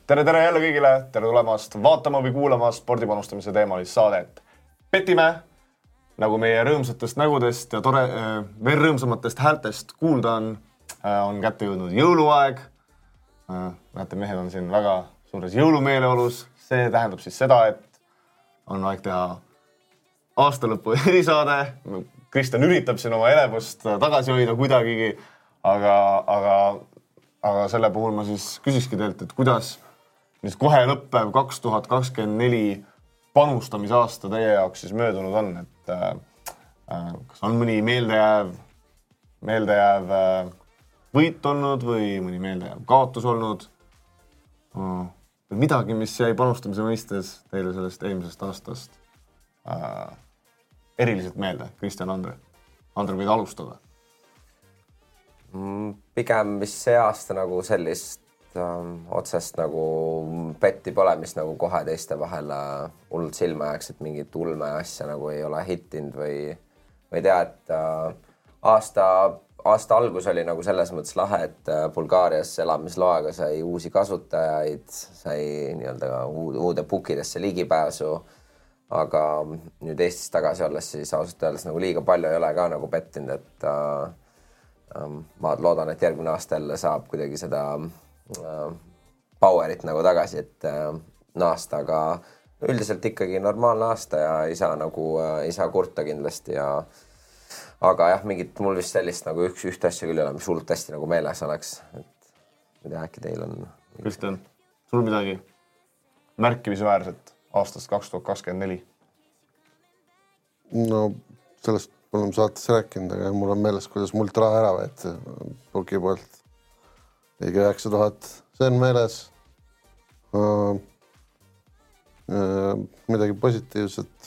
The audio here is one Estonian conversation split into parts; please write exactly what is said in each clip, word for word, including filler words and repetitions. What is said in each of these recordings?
tere, tere jälle kõigile, tere tulemast vaatama või kuulama spordipanustamise teemalist saadet. Petime, nagu meie rõõmsatest nägudest ja tore, veel rõõmsamatest häältest kuulda on, on kätte jõudnud jõuluaeg. Näete, mehed on siin väga suures jõulumeeleolus. See tähendab siis seda, et on aeg teha aastalõpu erisaade. Kristjan üritab siin oma elevust tagasi hoida kuidagigi, aga, aga, aga selle puhul ma siis küsikski teilt, et kuidas nüüd kohe lõppev kaks tuhat kakskümmend neli panustamise aasta teie jaoks siis möödunud on, et äh, kas on mõni meeldejääv, meeldejääv äh, võit olnud või mõni meeldejääv kaotus olnud? Oh, midagi, mis jäi panustamise mõistes teile sellest eelmisest aastast äh, eriliselt meelde. Kristjan, Andre. Andre, võid alustada? Pigem mis see aasta nagu sellist otsest nagu petti pole, mis nagu kohe teiste vahele hullult silma jääks, et mingit ulme asja nagu ei ole hittinud või, või tea, et aasta, aasta algus oli nagu selles mõttes lahe, et Bulgaarias elamisloaga sai uusi kasutajaid, sai nii-öelda uude bookidesse ligipääsu, aga nüüd Eestis tagasi olles siis ausalt öeldes nagu liiga palju ei ole ka nagu pettinud, et äh, ma loodan, et järgmine aasta jälle saab kuidagi seda powerit nagu tagasi, et naasta, aga üldiselt ikkagi normaalne aasta ja ei saa nagu, ei saa kurta kindlasti ja aga jah, mingit mul vist sellist nagu üks üht asja küll ei ole, mis hullult hästi nagu meeles oleks, et mida äkki teil on. Kristjan, sul midagi märkimisväärset aastast kaks tuhat kakskümmend neli? No sellest oleme saates rääkinud, aga mul on meeles, kuidas mult raha ära võeti Puki poolt. Ligi üheksa tuhat, see on meeles. Uh, uh, midagi positiivset.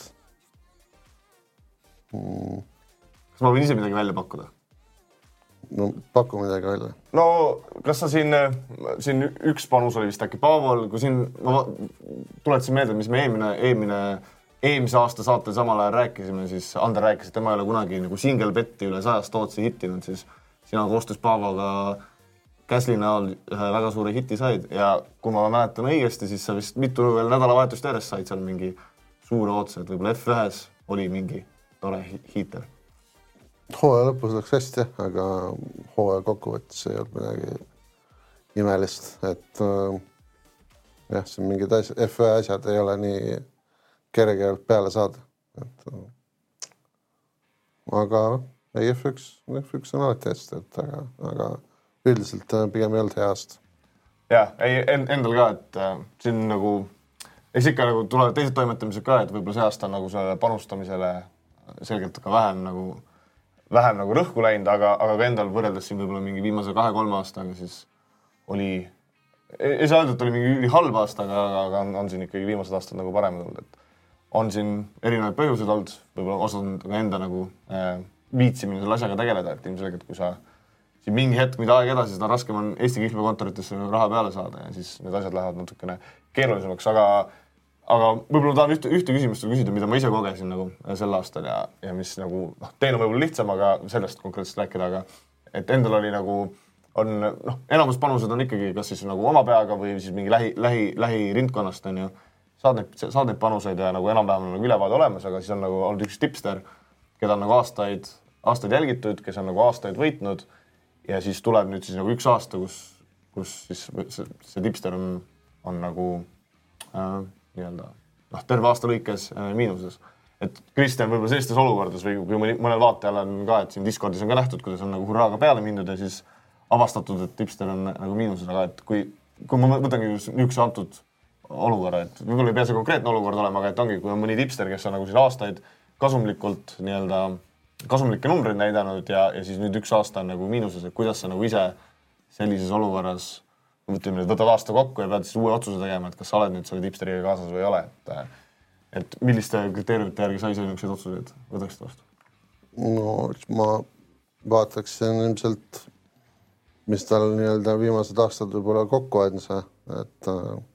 Mm. Kas ma võin ise midagi välja pakkuda? No paku midagi välja. No kas sa siin, siin üks panus oli vist äkki Paavol, kui siin ma tuletasin meelde, mis me eelmine, eelmine, eelmise aasta saatel samal ajal rääkisime, siis Ander rääkis, et tema ei ole kunagi nagu single betti üle sajast tootsi hittinud, siis sina koostöös Paavoga Käsli näol ühe väga suure hiti said ja kui ma mäletan õigesti, siis sa vist mitu veel nädalavahetust järjest said seal mingi suure ootse, et võib-olla F ühes oli mingi tore hiiter. Hooaja lõpus läks hästi, aga hooaja kokkuvõttes ei olnud midagi imelist, et äh, jah, see mingid asjad, F ühe asjad ei ole nii kergelt peale saada. Et, äh, aga ei, F üks, F üks on alati hästi, et aga, aga üldiselt pigem ei olnud hea aasta. Jah, ei, endal ka, et äh, siin nagu, eks ikka nagu tulevad teised toimetamised ka, et võib-olla see aasta on nagu selle panustamisele selgelt ka vähem nagu, vähem nagu rõhku läinud, aga, aga ka endal võrreldes siin võib-olla mingi viimase kahe-kolme aastaga siis oli, ei saa öelda, et oli mingi üli halb aasta, aga, aga on, on siin ikkagi viimased aastad nagu paremad olnud, et on siin erinevaid põhjused olnud, võib-olla osad ka enda nagu äh, viitsimine selle asjaga tegeleda, et ilmselgelt, kui sa siin mingi hetk, mida aeg edasi, seda raskem on Eesti kihlveokontoritesse raha peale saada ja siis need asjad lähevad natukene keerulisemaks, aga, aga võib-olla tahan ühte, ühte küsimust küsida, mida ma ise kogesin nagu sel aastal ja, ja mis nagu, noh, teil on võib-olla lihtsam, aga sellest konkreetselt rääkida, aga et endal oli nagu, on, noh, enamus panused on ikkagi kas siis nagu oma peaga või siis mingi lähi, lähi, lähi rindkonnast on ju, saad neid, saad neid panuseid ja nagu enam-vähem on nagu ülevaade olemas, aga siis on nagu olnud üks tipster, keda on nagu aastaid, aastaid jälgitud, kes on nagu aastaid võitnud. Ja siis tuleb nüüd siis nagu üks aasta, kus, kus siis see, see tipster on, on nagu äh, nii-öelda, noh, terve aasta lõikes äh, miinuses. Et Kristjan võib-olla sellistes olukordades või kui mõnel vaatajal on ka, et siin Discordis on ka nähtud, kuidas on nagu hurraaga peale mindud ja siis avastatud, et tipster on nagu miinuses, aga et kui, kui ma võtangi üks antud olukorra, et võib-olla ei pea see konkreetne olukord olema, aga et ongi, kui on mõni tipster, kes on nagu siis aastaid kasumlikult nii-öelda kasumlikke numbreid näidanud ja, ja siis nüüd üks aasta on nagu miinuses, et kuidas sa nagu ise sellises olukorras võtame, et võtad aasta kokku ja pead siis uue otsuse tegema, et kas sa oled nüüd selle tipsteriga kaasas või ei ole, et, et milliste kriteeriumite järgi sa ise niisuguseid otsuseid võtaksid vastu? No, ma vaataksin ilmselt, mis tal nii-öelda viimased aastad võib-olla kokku on see, et,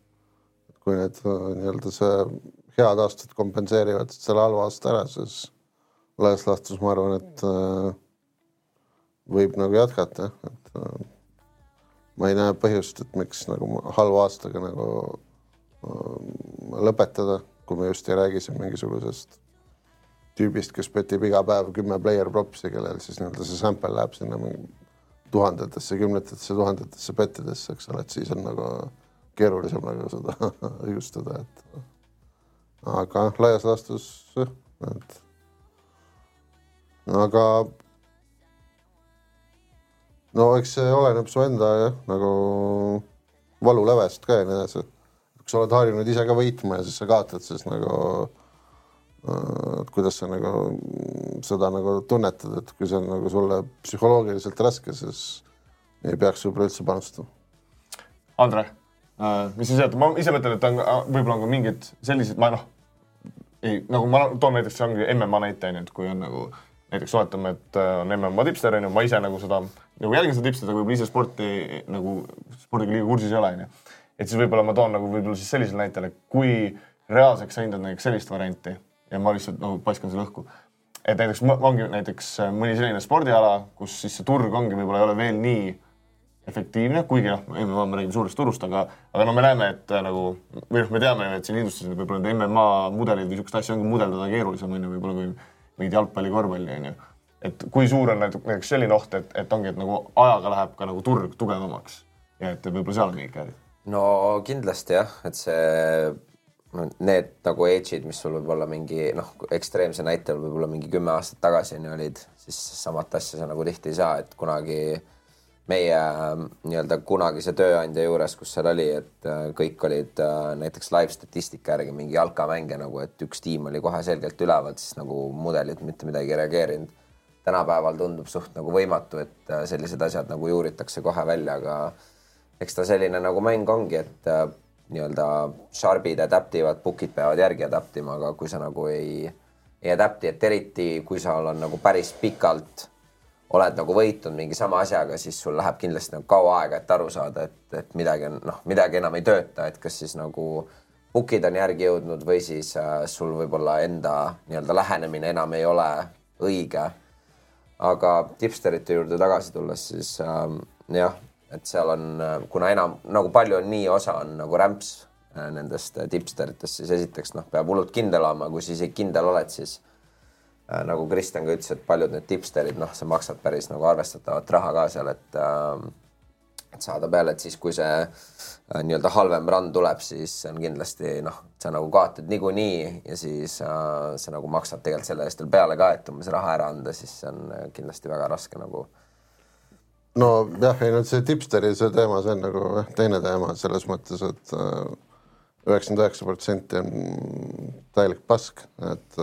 et kui need nii-öelda see head aastad kompenseerivad selle halva aasta ära, siis laias laastus ma arvan, et äh, võib nagu jätkata, et äh, ma ei näe põhjust, et miks nagu halva aastaga nagu lõpetada, kui me just ei räägi siin mingisugusest tüübist, kes petib iga päev kümme player propsi, kellel siis nii-öelda see sample läheb sinna tuhandetesse, kümnetesse, tuhandetesse pettidesse, eks ole, et siis on nagu keerulisem nagu seda õigustada, et aga laias laastus, et aga no eks see oleneb su enda jah, nagu valulävest ka ja nii edasi. Kui sa oled harjunud ise ka võitma ja siis sa kaotad, siis nagu et kuidas sa nagu seda nagu tunnetad, et kui see on nagu sulle psühholoogiliselt raske, siis ei peaks võib-olla üldse panustama. Andre, mis siis jätta? Ma ise mõtlen, et on, võib-olla on ka mingid sellised, ma noh, ei, nagu ma toon näiteks, see ongi M M A näite, et kui on nagu näiteks oletame, et on M M A tipster, ma ise nagu seda, nagu jälgin seda tipster, aga võib-olla ise sporti nagu spordiga liiga kursis ei ole. Et siis võib-olla ma toon nagu võib-olla siis sellisel näitele, kui reaalseks sa hindad näiteks sellist varianti ja ma lihtsalt nagu paiskan selle õhku. Et näiteks ongi näiteks mõni selline spordiala, kus siis see turg ongi võib-olla ei ole veel nii efektiivne, kuigi noh, M M A me räägime suurest turust, aga, aga no me näeme, et nagu, või me teame, et siin industris võib-olla need M M A mudelid või sükest asja ongi mudeldada keerulisem, võib-olla kui mingid jalgpalli, korvpalli, on ju. Et kui suur on näiteks selline oht, et, et ongi, et nagu ajaga läheb ka nagu turg tugevamaks ja et võib-olla seal on mingid käärid? No kindlasti jah, et see need nagu edge'id, mis sul võib olla mingi, noh, ekstreemse näitel võib olla mingi kümme aastat tagasi on olid, siis samat asja sa nagu tihti ei saa, et kunagi meie nii-öelda kunagise tööandja juures, kus seal oli, et kõik olid näiteks live statistika järgi mingi jalkamänge nagu, et üks tiim oli kohe selgelt üleval, siis nagu mudelid mitte midagi reageerinud. Tänapäeval tundub suht nagu võimatu, et sellised asjad nagu juuritakse kohe välja, aga eks ta selline nagu mäng ongi, et nii-öelda sharpid adaptivad, bookid peavad järgi adaptima, aga kui sa nagu ei, ei adapti, et eriti kui sa on nagu päris pikalt oled nagu võitnud mingi sama asjaga, siis sul läheb kindlasti nagu kaua aega, et aru saada, et, et midagi, on, noh, midagi enam ei tööta, et kas siis nagu bookid on järgi jõudnud või siis äh, sul võib-olla enda nii-öelda lähenemine enam ei ole õige. Aga tipsterite juurde tagasi tulles, siis äh, jah, et seal on, kuna enam, nagu palju on nii osa on nagu rämps nendest tipsteritest, siis esiteks noh, peab hullult kindel olema, kui siis ei kindel oled, siis äh, nagu Kristjan ka ütles, et paljud need tipsterid, noh, see maksab päris nagu arvestatavat raha ka seal, et, äh, et saada peale, et siis kui see äh, nii-öelda halvem run tuleb, siis on kindlasti, noh, sa nagu kaotad niikuinii ja siis äh, sa nagu maksad tegelikult selle eest peale ka, et oma see raha ära anda, siis see on kindlasti väga raske nagu. No jah, ei nüüd see tipsteri see teema, see on nagu eh, teine teema selles mõttes, et üheksakümmend üheksa protsenti on täielik pask, et,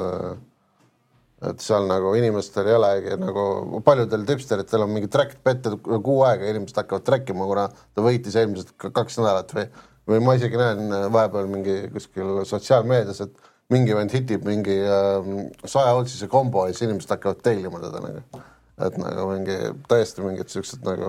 et seal nagu inimestel ei olegi nagu, paljudel tipsteritel on mingi track pette kuu aega, inimesed hakkavad trackima, kuna ta võitis eelmised kaks nädalat või, või ma isegi näen vahepeal mingi kuskil sotsiaalmeedias, et mingi vend hitib mingi saja otsise kombo ja siis inimesed hakkavad teilima teda nagu. Et nagu mingi, täiesti mingid sellised nagu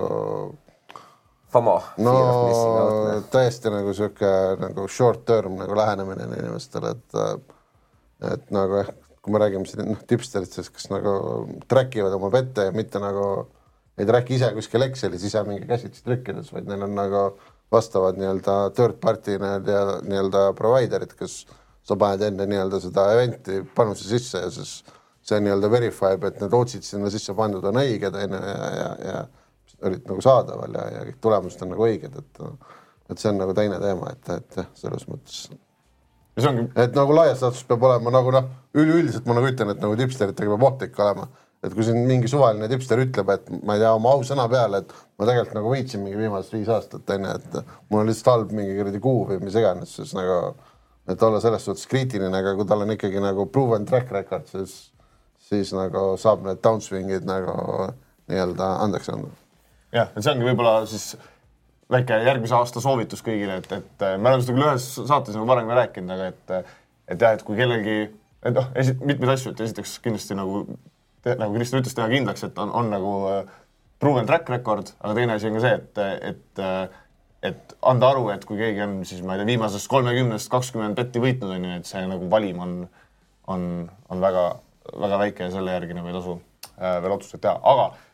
FOMO. No täiesti nagu siuke nagu short term nagu lähenemine inimestele, et, et nagu, kui me räägime siin no, tipsteritest, kes nagu trackivad oma pette ja mitte nagu ei tracki ise kuskil Excelis ise mingi käsitsi trükkides, vaid neil on nagu vastavad nii-öelda third party nii-öelda providerid, kes sa paned enne nii-öelda seda eventi panuse sisse ja siis see nii-öelda verifib, et need otsid sinna sisse pandud on õiged ja, ja, ja, ja olid nagu saadaval ja, ja kõik tulemused on nagu õiged, et, et see on nagu teine teema, et, et jah, selles mõttes. Ongi... Et nagu laias laastus peab olema nagu noh, üleüldiselt ma nagu ütlen, et nagu tipsteritega peab ohtlik olema. Et kui siin mingi suvaline tipster ütleb, et ma ei tea oma au sõna peale, et ma tegelikult nagu võitsin mingi viimased viis aastat, enne, et mul on lihtsalt halb mingi kuradi kuu või mis iganes, siis nagu, et olla selles suhtes kriitiline, aga kui tal on ikkagi nagu proven track record, siis siis nagu saab need downswingid nagu nii-öelda andeks anda. Jah, et see ongi võib-olla siis väike järgmise aasta soovitus kõigile, et, et me oleme seda küll ühes saates nagu varem rääkinud, aga et, et jah, et kui kellelgi, et noh, esi, mitmeid asju, et esiteks kindlasti nagu, te, nagu Kristjan ütles teha kindlaks, et on, on nagu proven track record, aga teine asi on ka see, et, et, et anda aru, et kui keegi on siis, ma ei tea, viimasest kolmekümnest kakskümmend betti võitnud, on ju, et see nagu valim on, on, on väga väga väike ja selle järgi nagu ei tasu äh, veel otsused teha. Aga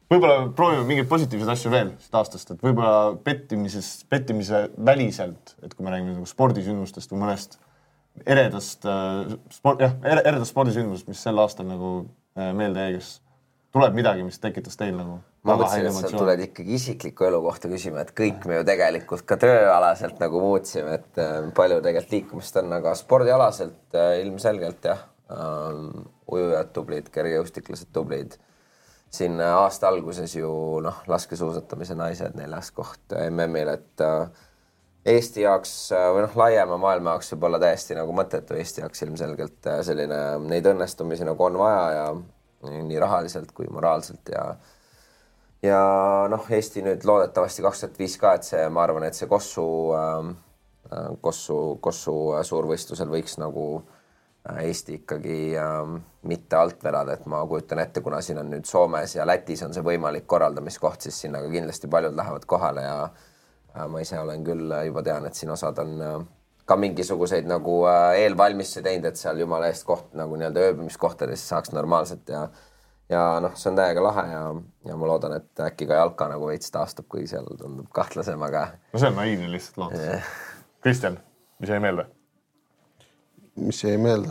võib-olla proovime mingeid positiivseid asju veel seda aastast, et võib-olla pettimises, pettimise väliselt, et kui me räägime nagu spordisündmustest või mõnest eredast, sport, jah, eredast spordisündmust, mis sel aastal nagu meelde jäi, kas tuleb midagi, mis tekitas teil nagu ma mõtlesin, et sa tuled ikkagi isikliku elu kohta küsima, et kõik me ju tegelikult ka tööalaselt nagu muutsime, et palju tegelikult liikumist on, aga spordialaselt ilmselgelt jah, ujujad tublid, kergejõustiklased tublid. Siin aasta alguses ju noh, laskesuusatamise naised neljas koht M M-il, et Eesti jaoks või noh, laiema maailma jaoks võib olla täiesti nagu mõttetu Eesti jaoks ilmselgelt selline, neid õnnestumisi nagu on vaja ja nii rahaliselt kui moraalselt ja ja noh, Eesti nüüd loodetavasti kaks tuhat viis ka, et see, ma arvan, et see Kossu, Kossu, Kossu suurvõistlusel võiks nagu Eesti ikkagi äh, mitte alt vedada, et ma kujutan ette, kuna siin on nüüd Soomes ja Lätis on see võimalik korraldamiskoht, siis sinna ka kindlasti paljud lähevad kohale ja äh, ma ise olen küll juba tean, et siin osad on äh, ka mingisuguseid nagu äh, eelvalmistusi teinud, et seal jumala eest koht nagu nii-öelda ööbimiskohtades saaks normaalselt ja ja noh, see on täiega lahe ja, ja ma loodan, et äkki ka jalka nagu veits taastub, kui seal tundub kahtlasem, aga no see on naiivne lihtsalt lootus. Kristjan, mis jäi meelde? mis jäi meelde?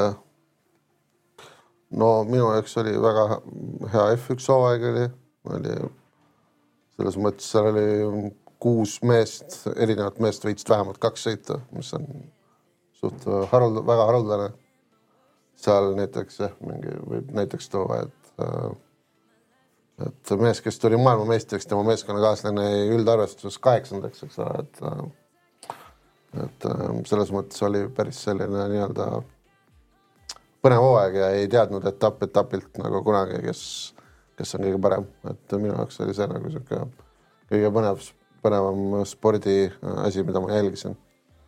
No minu jaoks oli väga hea F üks hooaeg oli, oli selles mõttes seal oli kuus meest, erinevat meest võitsid vähemalt kaks sõita, mis on suht haruld, väga haruldane. Seal näiteks, jah, mingi võib näiteks tuua, et, et mees, kes tuli maailmameistriks, tema meeskonnakaaslane üldarvestuses kaheksandaks, eks ole, et et selles mõttes oli päris selline nii-öelda põnev hooaeg ja ei teadnud etapp etapilt nagu kunagi, kes, kes on kõige parem. Et minu jaoks oli see nagu siuke kõige põnev, põnevam spordi asi, mida ma jälgisin.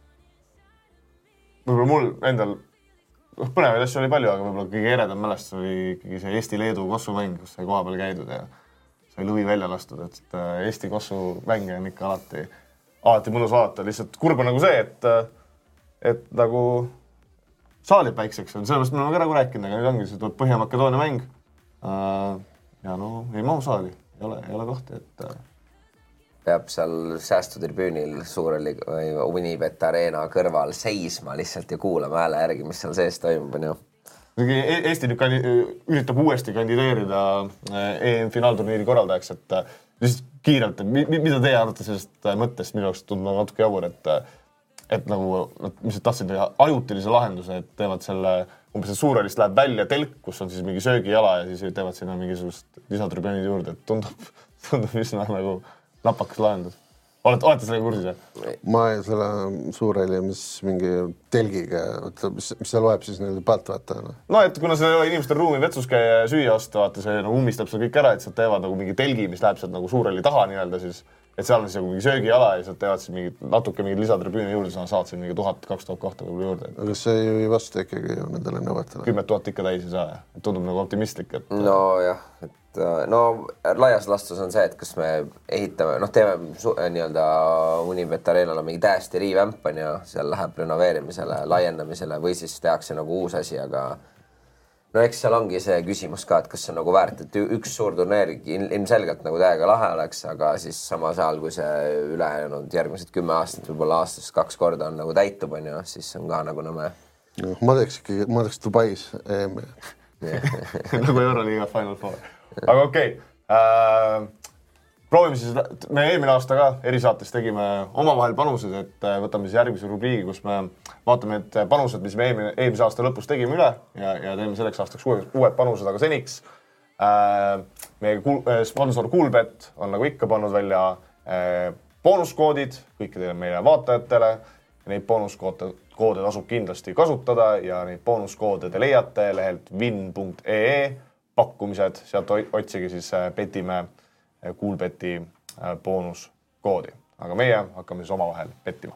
Võib-olla mul endal põnevaid asju oli palju, aga võib-olla kõige eredam mälestus oli ikkagi see Eesti-Leedu kossumäng, kus sai koha peal käidud ja sai lõvi välja lastud, et Eesti kossumänge on ikka alati alati mõnus vaadata, lihtsalt kurb on nagu see, et, et nagu saalid päikseks on, sellest me oleme ka nagu rääkinud, aga nüüd ongi, see tuleb Põhja-Makedoonia mäng ja no ei mahu saali, ei ole, ei ole kohti, et peab seal säästutribüünil suureli Unibet Arena kõrval seisma lihtsalt ja kuulama hääle järgi, mis seal sees toimub, on ju. Eesti nüüd kandi, üritab uuesti kandideerida E M-finaalturniiri korraldajaks, et lihtsalt kiirelt, et mida teie arvate sellest mõttest, minu jaoks tundub natuke jabur, et, et nagu, mis tahtsid teha ajutilise lahenduse, et teevad selle, umbes see suurelist läheb välja telk, kus on siis mingi söögijala ja siis teevad sinna mingisugust lisatribüünid juurde, et tundub, tundub üsna nagu napakas lahendus. Olete, olete selle kursis? Ma ei selle suureli, mis mingi telgiga, mis, mis see loeb siis neile pealt vaata? No, et kuna see inimestel ruumi vetsus käia ja süüa osta, vaata see nagu ummistab seda kõik ära, et sealt teevad nagu mingi telgi, mis läheb sealt nagu suureli taha nii-öelda siis, et seal on siis nagu mingi söögijala ja sealt teevad siis mingi natuke mingi lisatribüüni juurde, sa saad siin mingi tuhat, kaks tuhat kohta juurde. Aga see ju ei vasta ikkagi ju nendele nõuetele. Kümmet tuhat ikka täis ei saa, et tundub nagu optimistlik, et... No jah, et no laias lastus on see, et kas me ehitame, noh teeme nii-öelda Unibet Arenal on mingi täiesti revamp on ja seal läheb renoveerimisele, laiendamisele või siis tehakse nagu uus asi, aga no eks seal ongi see küsimus ka, et kas see on nagu väärt, et üks suur turneer ilmselgelt nagu täiega lahe oleks, aga siis samas ajal, kui see ülejäänud järgmised kümme aastat, võib-olla aastas kaks korda on nagu täitub, on ju, siis on ka nagu nõme. No, ma teeks ikkagi, ma teeks Dubais E M. nagu Euroliiga Final Four. Aga okei, okay. äh, proovime siis, me eelmine aasta ka erisaates tegime omavahel panused, et võtame siis järgmise rubriigi, kus me vaatame, et panused, mis me eelmine, eelmise aasta lõpus tegime üle ja, ja teeme selleks aastaks uued, uued panused, aga seniks äh, meie kuul, sponsor Coolbet on nagu ikka pannud välja äh, boonuskoodid kõikidele meie vaatajatele ja neid boonuskoode koode tasub kindlasti kasutada ja neid boonuskoode te leiate lehelt win punkt e e pakkumised, sealt otsige siis petime Coolbeti boonuskoodi. Aga meie hakkame siis omavahel pettima.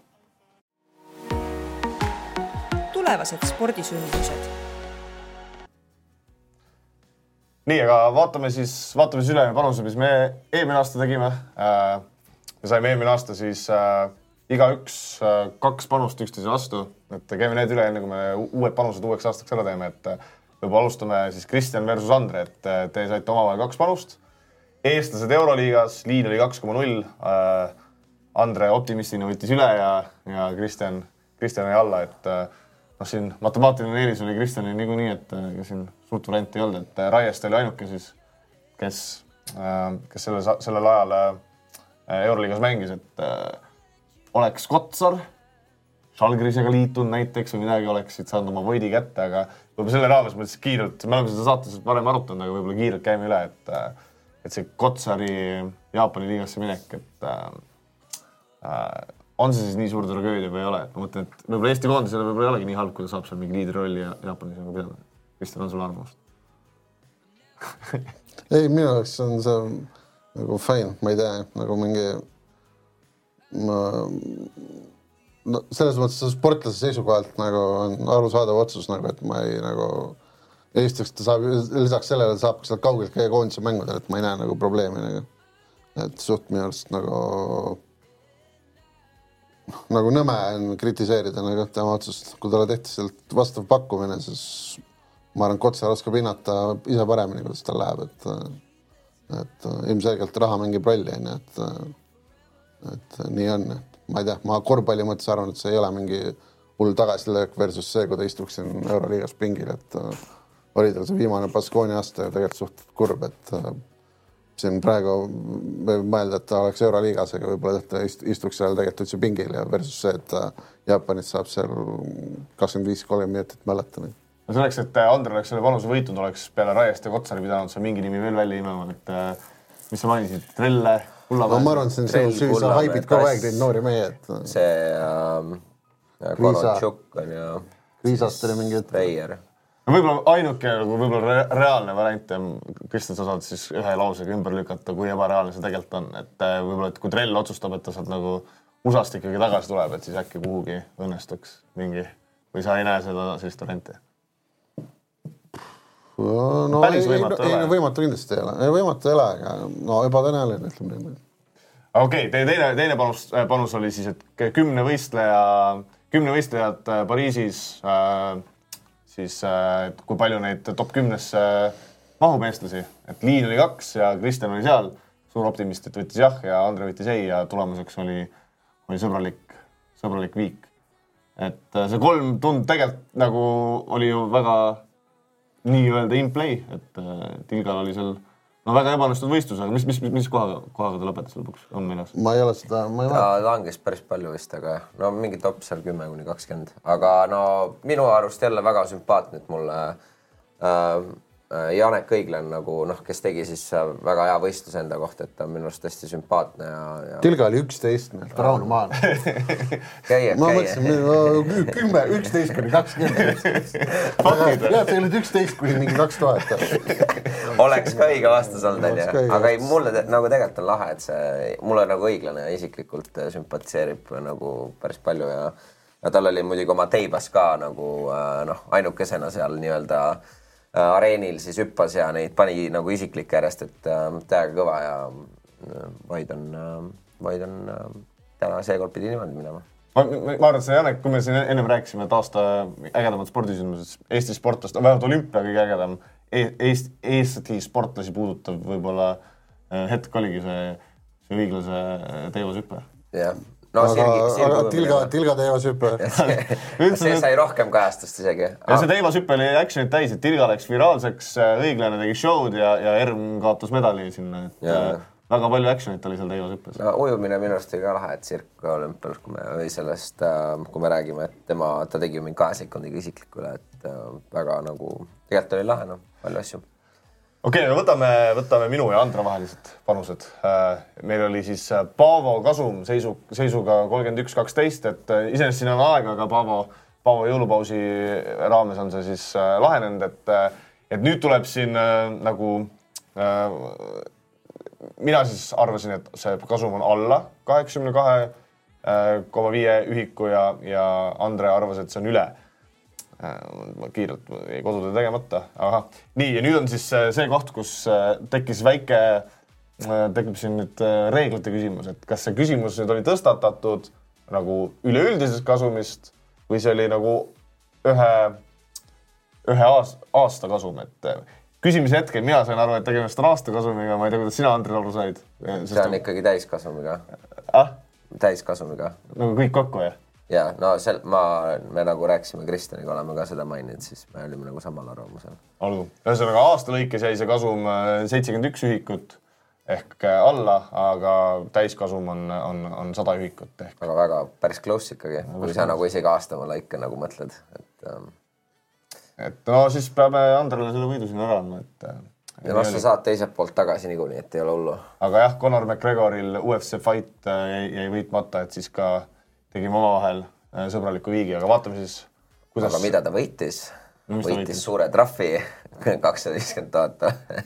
Tulevased spordisündmused. Nii, aga vaatame siis, vaatame siis üle panuse, mis me eelmine aasta tegime. Me saime eelmine aasta siis iga üks kaks panust üksteise vastu. Et käime need üle enne, kui me uued panused uueks aastaks ära teeme, et võib alustame siis Kristjan versus Andre, et te saite omavahel kaks panust eestlased Euroliigas, liin oli kaks koma null. Andre optimistina võttis üle ja, ja Kristjan, Kristjan oli alla, et noh, siin matemaatiline eelis oli Kristjanil niikuinii, et siin suurt varianti ei olnud, et Raiest oli ainuke siis, kes, kes sellel, sellel ajal Euroliigas mängis, et oleks Kotsar, Žalgirisega liitunud näiteks või midagi oleksid saanud oma võidi kätte, aga võib-olla selle raames mõtlesin kiirelt, me oleme seda saates varem arutanud, aga võib-olla kiirelt käime üle, et, et see Kotsari Jaapani liigasse minek, et äh, on see siis nii suur tragöödia või ei ole? Et ma mõtlen, et võib-olla Eesti koondisele võib-olla ei olegi nii halb, kui ta saab seal mingi liidrirolli ja Jaapanis nagu pidada. Kristjan, on sul arvamust? ei, minu jaoks on see nagu fine, ma ei tea, nagu mingi ma no selles mõttes sportlase seisukohalt nagu on arusaadav otsus, nagu, et ma ei nagu Eestist ta saab, lisaks sellele saab sealt kaugelt käia koondise mängudel, et ma ei näe nagu probleemi nagu. Et suht minu arust nagu nagu nõme on kritiseerida nagu tema otsust. Kui talle tehti sealt vastav pakkumine, siis ma arvan, Kotsar oskab hinnata ise paremini, kuidas tal läheb, et, et ilmselgelt raha mängib rolli, et, et nii on. Ma ei tea, ma korvpalli mõttes arvan, et see ei ole mingi hull tagasilöök versus see, kui ta istuks siin Euroliigas pingil, et uh, oli tal see viimane Baskooni aasta ja tegelikult suht kurb, et uh, siin praegu võib mõelda, et ta oleks Euroliigas, aga võib-olla ta istuks seal tegelikult üldse pingil ja versus see, et uh, Jaapanis saab seal kakskümmend viis kolmkümmend minutit mäletama. No selleks, et Andre oleks selle panuse võitnud, oleks peale Raiest ja Kotsari pidanud seal mingi nimi veel välja imema, et uh, mis sa mainisid, Trelle, No, ma arvan, et see on süü, sa haibid kogu aeg neid noori mehi, et see ähm, Koronchuk on ja Kriisast oli mingi Reier. No võib-olla ainuke, võib-olla reaalne variant, Kristjan, sa saad siis ühe lausega ümber lükata, kui ebareaalne see tegelikult on. Et võib-olla, et kui Trell otsustab, et ta saad nagu usast ikkagi tagasi tuleb, et siis äkki kuhugi õnnestuks mingi, või sa ei näe seda sellist varianti? No, päris ei, võimatu ei, ei ole. Võimatu kindlasti ei ole. Ei võimatu ei ole, aga no ebatõenäoline, ütleme nii. Okei, okay, teie teine, teine panus, panus oli siis, et kümne võistleja, kümne võistlejad Pariisis, äh, siis äh, kui palju neid top kümnes mahub eestlasi. Et Liin oli kaks ja Kristjan oli seal. Suur optimist, et võttis jah ja Andre võttis ei ja tulemuseks oli, oli sõbralik, sõbralik viik. Et see kolm tund tegelikult nagu oli ju väga nii-öelda in play, et Tilgal oli seal no väga ebaõnnestunud võistlus, aga mis, mis, mis kohaga, kohaga ta lõpetas lõpuks? On meeles? Ma ei ole seda, ma ei ta langes päris palju vist, aga no mingi top seal kümme kuni kakskümmend. Aga no minu arust jälle väga sümpaatne, et mulle äh, Janek Õiglen nagu noh, kes tegi siis väga hea võistlus enda kohta, et ta on minu arust hästi sümpaatne ja, ja... Tilga oli üksteist, Rauno Maan. Käie, ma käie. mõtlesin, kümme, üksteist kuni kakskümmend. Ja, see oli üksteist kuni mingi kaks tuhat. Oleks ka õige vastus olnud, aga ei, mulle te, nagu tegelikult on lahe, et see mulle nagu Õiglane isiklikult sümpatiseerib nagu päris palju ja, ja tal oli muidugi oma teibas ka nagu noh, ainukesena seal nii-öelda areenil siis hüppas ja neid pani nagu isiklik järjest, et äh, täiega kõva ja äh, vaid on, äh, vaid on äh, täna seekord pidi niimoodi minema. Ma, ma arvan, et see Janek, kui me siin ennem rääkisime, et aasta ägedamad spordisündmused, Eesti sportlast, vähemalt olümpia kõige ägedam, Eesti, Eesti sportlasi puudutav võib-olla hetk oligi see, see õiglase teivashüppe. Jah. No, aga sirgi, sirgi, aga tilga, tilga teivashüppe. see sai rohkem kajastust isegi. Ja see teivashüppe oli actionit täis, et Tilga läks viraalseks, Õiglane tegi show'd ja, ja Erm kaotas medali sinna. Et ja. Väga palju actionit oli seal teivashüppes. No, ujumine minu arust oli ka lahe, et Sirk olümpial, kui me, või sellest, kui me räägime, et tema, ta tegi mingi kahe sekundiga isiklikule, et väga nagu, tegelikult oli lahe, no, palju asju. Okei, okay, võtame, võtame minu ja Andre vahelised panused. Meil oli siis Paavo kasum seisu, seisuga kolmkümmend üks kaksteist, et iseenesest siin on aega, aga Paavo, Paavo jõulupausi raames on see siis lahenenud, et, et nüüd tuleb siin nagu, mina siis arvasin, et see kasum on alla kaheksakümne kahe koma viie ühiku ja, ja Andre arvas, et see on üle. Ma kiirelt ei kodutöö tegemata. Aha. Nii, ja nüüd on siis see koht, kus tekkis väike, tekib siin nüüd reeglite küsimus, et kas see küsimus nüüd oli tõstatatud nagu üleüldisest kasumist või see oli nagu ühe, ühe aasta kasum, et küsimise hetkel mina sain aru, et tegemist on aastakasumiga, ma ei tea, kuidas sina, Andril, aru said. See on ikkagi täiskasumiga. Ah? Täiskasumiga. Nagu kõik kokku, jah? Ja, no sel, ma, me nagu rääkisime Kristjaniga, oleme ka seda maininud, siis me olime nagu samal arvamusel. Olgu. Ühesõnaga aasta lõikes jäi see kasum seitsekümmend üks ühikut ehk alla, aga täiskasum on, on, on sada ühikut. Ehk. Aga väga päris close ikkagi, kui sa nagu isegi aastama lõike nagu mõtled, et... Ähm... Et no siis peame Andrele selle võidu sinna ära andma, et... Ja noh, sa saad teiselt poolt tagasi niikuinii, et ei ole hullu. Aga jah, Conor McGregoril U F C fight jäi, jäi võitmata, et siis ka tegime oma vahel sõbraliku viigi, aga vaatame siis, kuidas... Aga mida ta võitis? No, võitis, võitis suure trahvi, kakssada viiskümmend tuhat.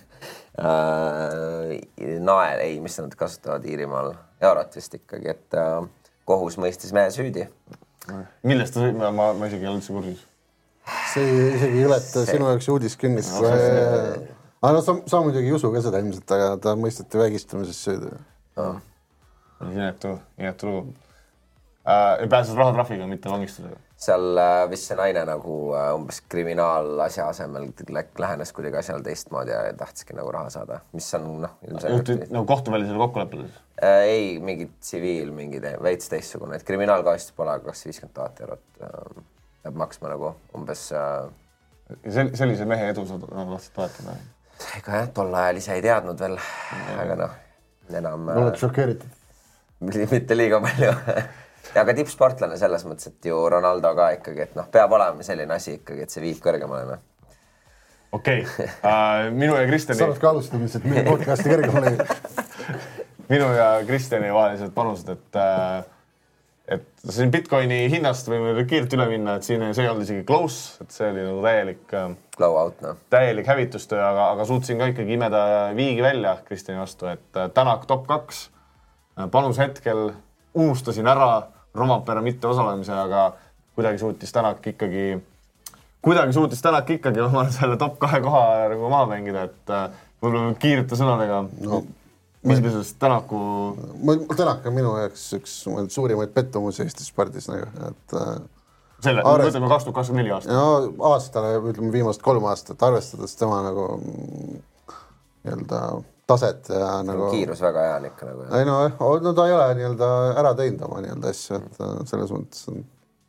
Nael, ei, mis nad kasutavad Iirimaal? Eurot vist ikkagi, et kohus mõistis mehe süüdi. Millest ta sõi? Ma, ma, ma isegi ei ole üldse kursis. See isegi ei ületa sinu jaoks uudiskünnis. Aga no sa, sa muidugi ei usu ka seda ilmselt, aga ta mõisteti vägistamises süüdi. Oh. Inetu, inetu lugu. Äh, pääses rahatrahviga, mitte vangistusega. Seal vist see naine nagu umbes kriminaalasja asemel lähenes kuidagi asjal teistmoodi ja tahtiski nagu raha saada. Mis on, noh, ilmselt... Nagu kohtuvälisele kokkuleppele? Ei, mingi tsiviil, mingi te, veits teistsugune. Et kriminaalkaastus pole kakssada viiskümmend tuhat eurot. Peab maksma nagu umbes... Sel, sellise mehe edu sa nagu tahtsid toetada? Ega jah, tol ajal ise ei teadnud veel, aga noh, enam... Oled šokeeritud? Mitte liiga palju. Ja aga tippsportlane selles mõttes, et ju Ronaldo ka ikkagi, et noh, peab olema selline asi ikkagi, et see viib kõrgemale. Okei, okay. uh, minu ja Kristjani... Sa oled ka alustamised meie podcasti kõrgemale. Minu ja Kristjani vahelised panused, et... Uh, et siin Bitcoini hinnast võime kiirelt üle minna, et siin see ei olnud isegi close, et see oli nagu täielik, Blow out, no. täielik hävitustöö, aga, aga suutsin ka ikkagi imeda viigi välja Kristjani vastu, et Tänak top kaks panus hetkel unustasin ära Rompera mitte osalemise, aga kuidagi suutis Tänak ikkagi, kuidagi suutis Tänak ikkagi oma selle top kahe koha nagu maha mängida, et võib-olla kiirete sõnadega no. Mis me sellest Tänaku... Tänak on minu jaoks üks suurimaid pettumusi Eesti spordis. Nagu, et, selle, arvest... mõtleme kaks tuhat kakskümmend neli aastat. No, aastale, ütleme viimast kolm aastat, arvestades tema nagu nii-öelda taset ja nagu... Kiirus väga hea on ikka nagu. Ei no, no ta ei ole nii-öelda ära teinud oma nii-öelda asju, et selles mõttes on...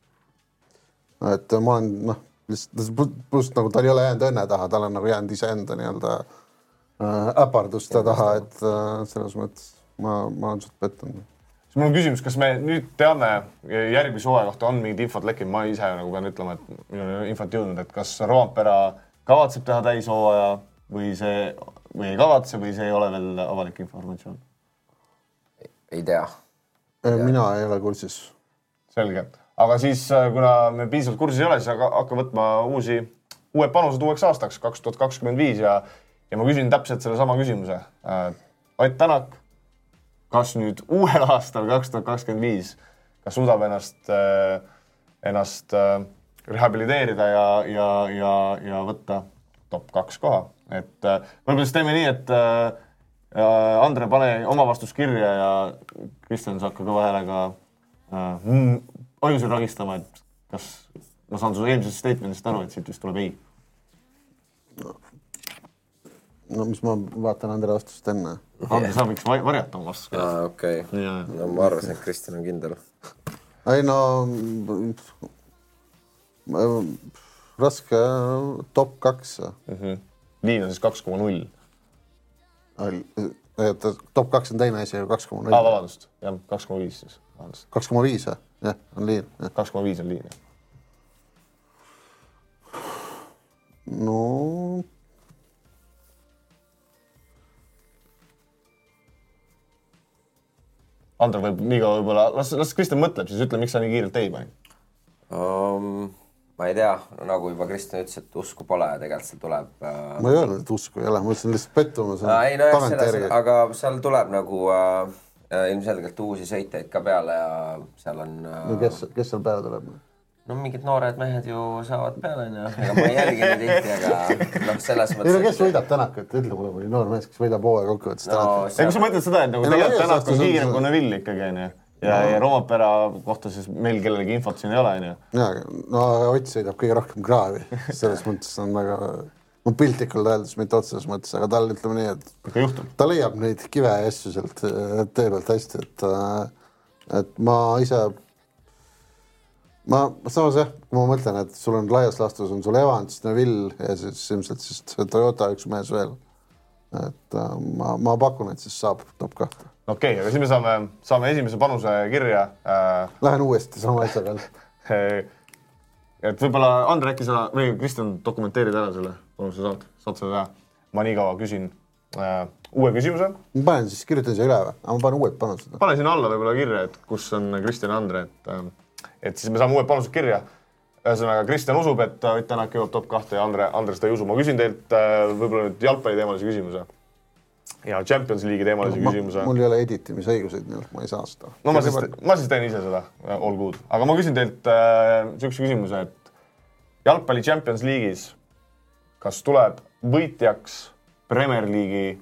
Et ma olen, noh, lihtsalt pluss nagu tal ei ole jäänud õnne taha, tal on nagu jäänud ise enda nii-öelda äparduste taha, et selles mõttes ma, ma olen suht pettunud. Siis mul on küsimus, kas me nüüd teame järgmise hooaja kohta on mingid infot lekkinud, ma ise nagu pean ütlema, et minu on infot jõudnud, et kas Rompera kavatseb teha täishooaja või see või ei kavatse või see ei ole veel avalik informatsioon? Ei tea. Mina ei ole kursis. Selge. Aga siis, kuna me piisavalt kursis ei ole, siis hakka võtma uusi, uued panused uueks aastaks, kaks tuhat kakskümmend viis ja Ja ma küsin täpselt selle sama küsimuse. Ott Tänak, kas nüüd uuel aastal kaks tuhat kakskümmend viis, kas suudab ennast, ennast rehabiliteerida ja, ja, ja, ja võtta top kaks koha? Et võib-olla siis teeme nii, et Andre, pane oma vastus kirja ja Kristjan saab ka kõva häälega mm, ajusid ragistama, et kas ma saan su eelmisest statementist aru, et siit vist tuleb ei? No. No mis ma vaatan Andre vastust enne. Andre, sa võiks varjata oma vastust. Aa, okei. Okay. No ma arvasin, et Kristjan on kindel. Ei no, raske top kaks. Mm-hmm. Liin on siis kaks koma null. Top kaks on teine asi, kaks koma null. Aa, vabandust. Jah, kaks koma viis siis. kaks koma viis, jah, on liin. kaks koma viis on liin, jah. No... Andre võib liiga võib-olla, las, las Kristjan mõtleb, siis ütle, miks sa nii kiirelt ei pani? Um, ma ei tea, nagu juba Kristjan ütles, et usku pole ja tegelikult seal tuleb... Uh... Ma ei öelnud, et usku ei ole, ma ütlesin lihtsalt pettumus. Uh, ei, no jah, selles, aga seal tuleb nagu uh, ilmselgelt uusi sõiteid ka peale ja seal on... Uh... No kes, kes seal peale tuleb? No mingid noored mehed ju saavad peale, ja. Ega ma ei jälgi neid tihti, aga noh, selles mõttes... Ei no kes võidab Tänakut? Ütle mulle mõni noor mees, kes võidab hooaja kokkuvõttes Tänakut. Ei, kui sa mõtled seda, et nagu tegelikult Tänak on kiirem kui Neville ikkagi, on ju. Ja, ja Rompera kohta siis meil kellelegi infot siin ei ole, on ju. Jaa, no Ott sõidab kõige rohkem kraavi. Selles mõttes on väga... ma piltlikult öeldes mitte otseses mõttes, aga tal ütleme nii, et ta leiab neid kive ja asju sealt tee pealt hästi, et, et ma ise ma samas jah, kui ma mõtlen, et sul on laias laastus on sul Evans, Neville ja siis ilmselt siis Toyota üks mees veel. Et ma, ma pakun, et siis saab top kahte. Okei, okay, aga siis me saame, saame esimese panuse kirja. Lähen uuesti sama asja peal. Et võib-olla Andre äkki sa, või Kristjan dokumenteerid ära selle panuse saad, saad seda teha. Ma nii kaua küsin uh, uue küsimuse. Ma panen siis, kirjutan siia üle või? Aga ma panen uued panused. Pane siin alla võib-olla kirja, et kus on Kristjan ja Andre, et, et siis me saame uued panused kirja. Ühesõnaga, Kristjan usub, et Ott Tänak jõuab top kahte ja Andre, Andre seda ei usu. Ma küsin teilt võib-olla nüüd jalgpalli teemalise küsimuse ja Champions League teemalise ma, küsimuse. Mul ei ole editimisõiguseid, nii et ma ei saa seda. No ma siis, ma siis teen ise seda, all good. Aga ma küsin teilt äh, üks küsimuse, et jalgpalli Champions League'is kas tuleb võitjaks Premier League'i,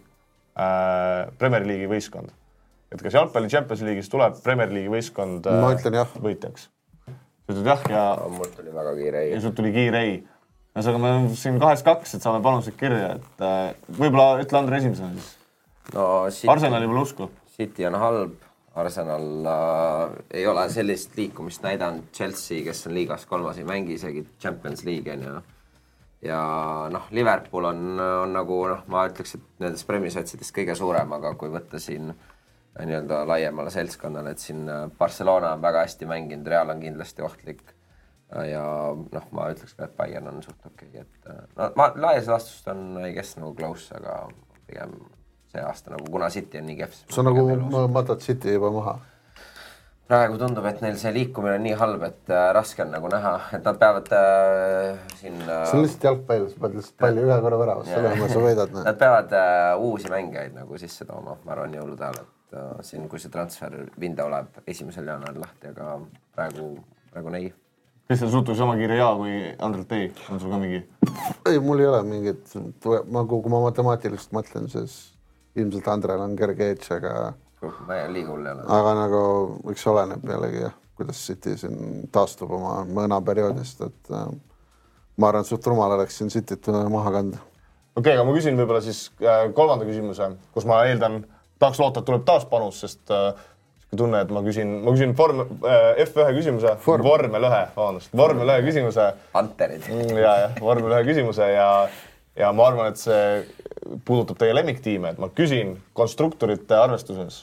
äh, Premier League'i võistkond? Et kas jalgpalli Champions League'is tuleb Premier League'i võistkond äh, ma ütlen jah. Võitjaks? Sa ütled jah ja... Mul tuli väga kiire ei. Ja sul tuli kiire ei. Ühesõnaga, me oleme siin kahes kaks, et saame panused kirja. Et, äh, võib-olla ütle Andre esimesena siis. No, City, Arsenali pole usku. City on halb. Arsenal äh, ei ole sellist liikumist näidanud. Chelsea, kes on liigas kolmas, ei mängi isegi Champions League. Ja, ja noh, Liverpool on, on nagu, noh, ma ütleks, et nendest premisotsidest kõige suurem, aga kui võtta siin nii-öelda laiemale seltskonnale, et siin Barcelona on väga hästi mänginud, Real on kindlasti ohtlik ja noh, ma ütleks ka, et Bayern on suht okei, et no, ma laias lastust on ei kes nagu close, aga pigem see aasta nagu, kuna City on nii kehvs. See on nagu matad City juba maha. Praegu tundub, et neil see liikumine on nii halb, et äh, raske on nagu näha, et nad peavad äh, siin... Äh, see on lihtsalt jalgpall, sa pead lihtsalt palli ühe korra väravast, selle sa võidad. Nad peavad äh, uusi mängijaid nagu sisse tooma, ma arvan jõulude ajal, et äh, siin, kui see transfer vinda oleb esimesel jaanuaril lahti, aga praegu, praegu nei. Kristjan suutu sama kiire jaa kui Andrelt ei? On sul ka mingi? Ei, mul ei ole mingit... Ma, kui ma matemaatiliselt mõtlen, siis ilmselt Andrel on kerge edge, aga... Ma ei liiga hull ei ole. Aga nagu üks oleneb jällegi, jah, kuidas City siin taastub oma mõna perioodist, et äh, ma arvan, et suht rumal oleks siin Cityt maha kanda. Okei, okay, aga ma küsin võib-olla siis äh, kolmanda küsimuse, kus ma eeldan, tahaks loota, et tuleb taas panus, sest äh, tunne, et ma küsin, ma küsin form, äh, F ühe küsimuse, Form. vormel ühe, vabandust, vormel ühe küsimuse. Anterid. Ja, ja, vormel ühe küsimuse ja, ja ma arvan, et see puudutab teie lemmiktiime, et ma küsin konstruktorite arvestuses,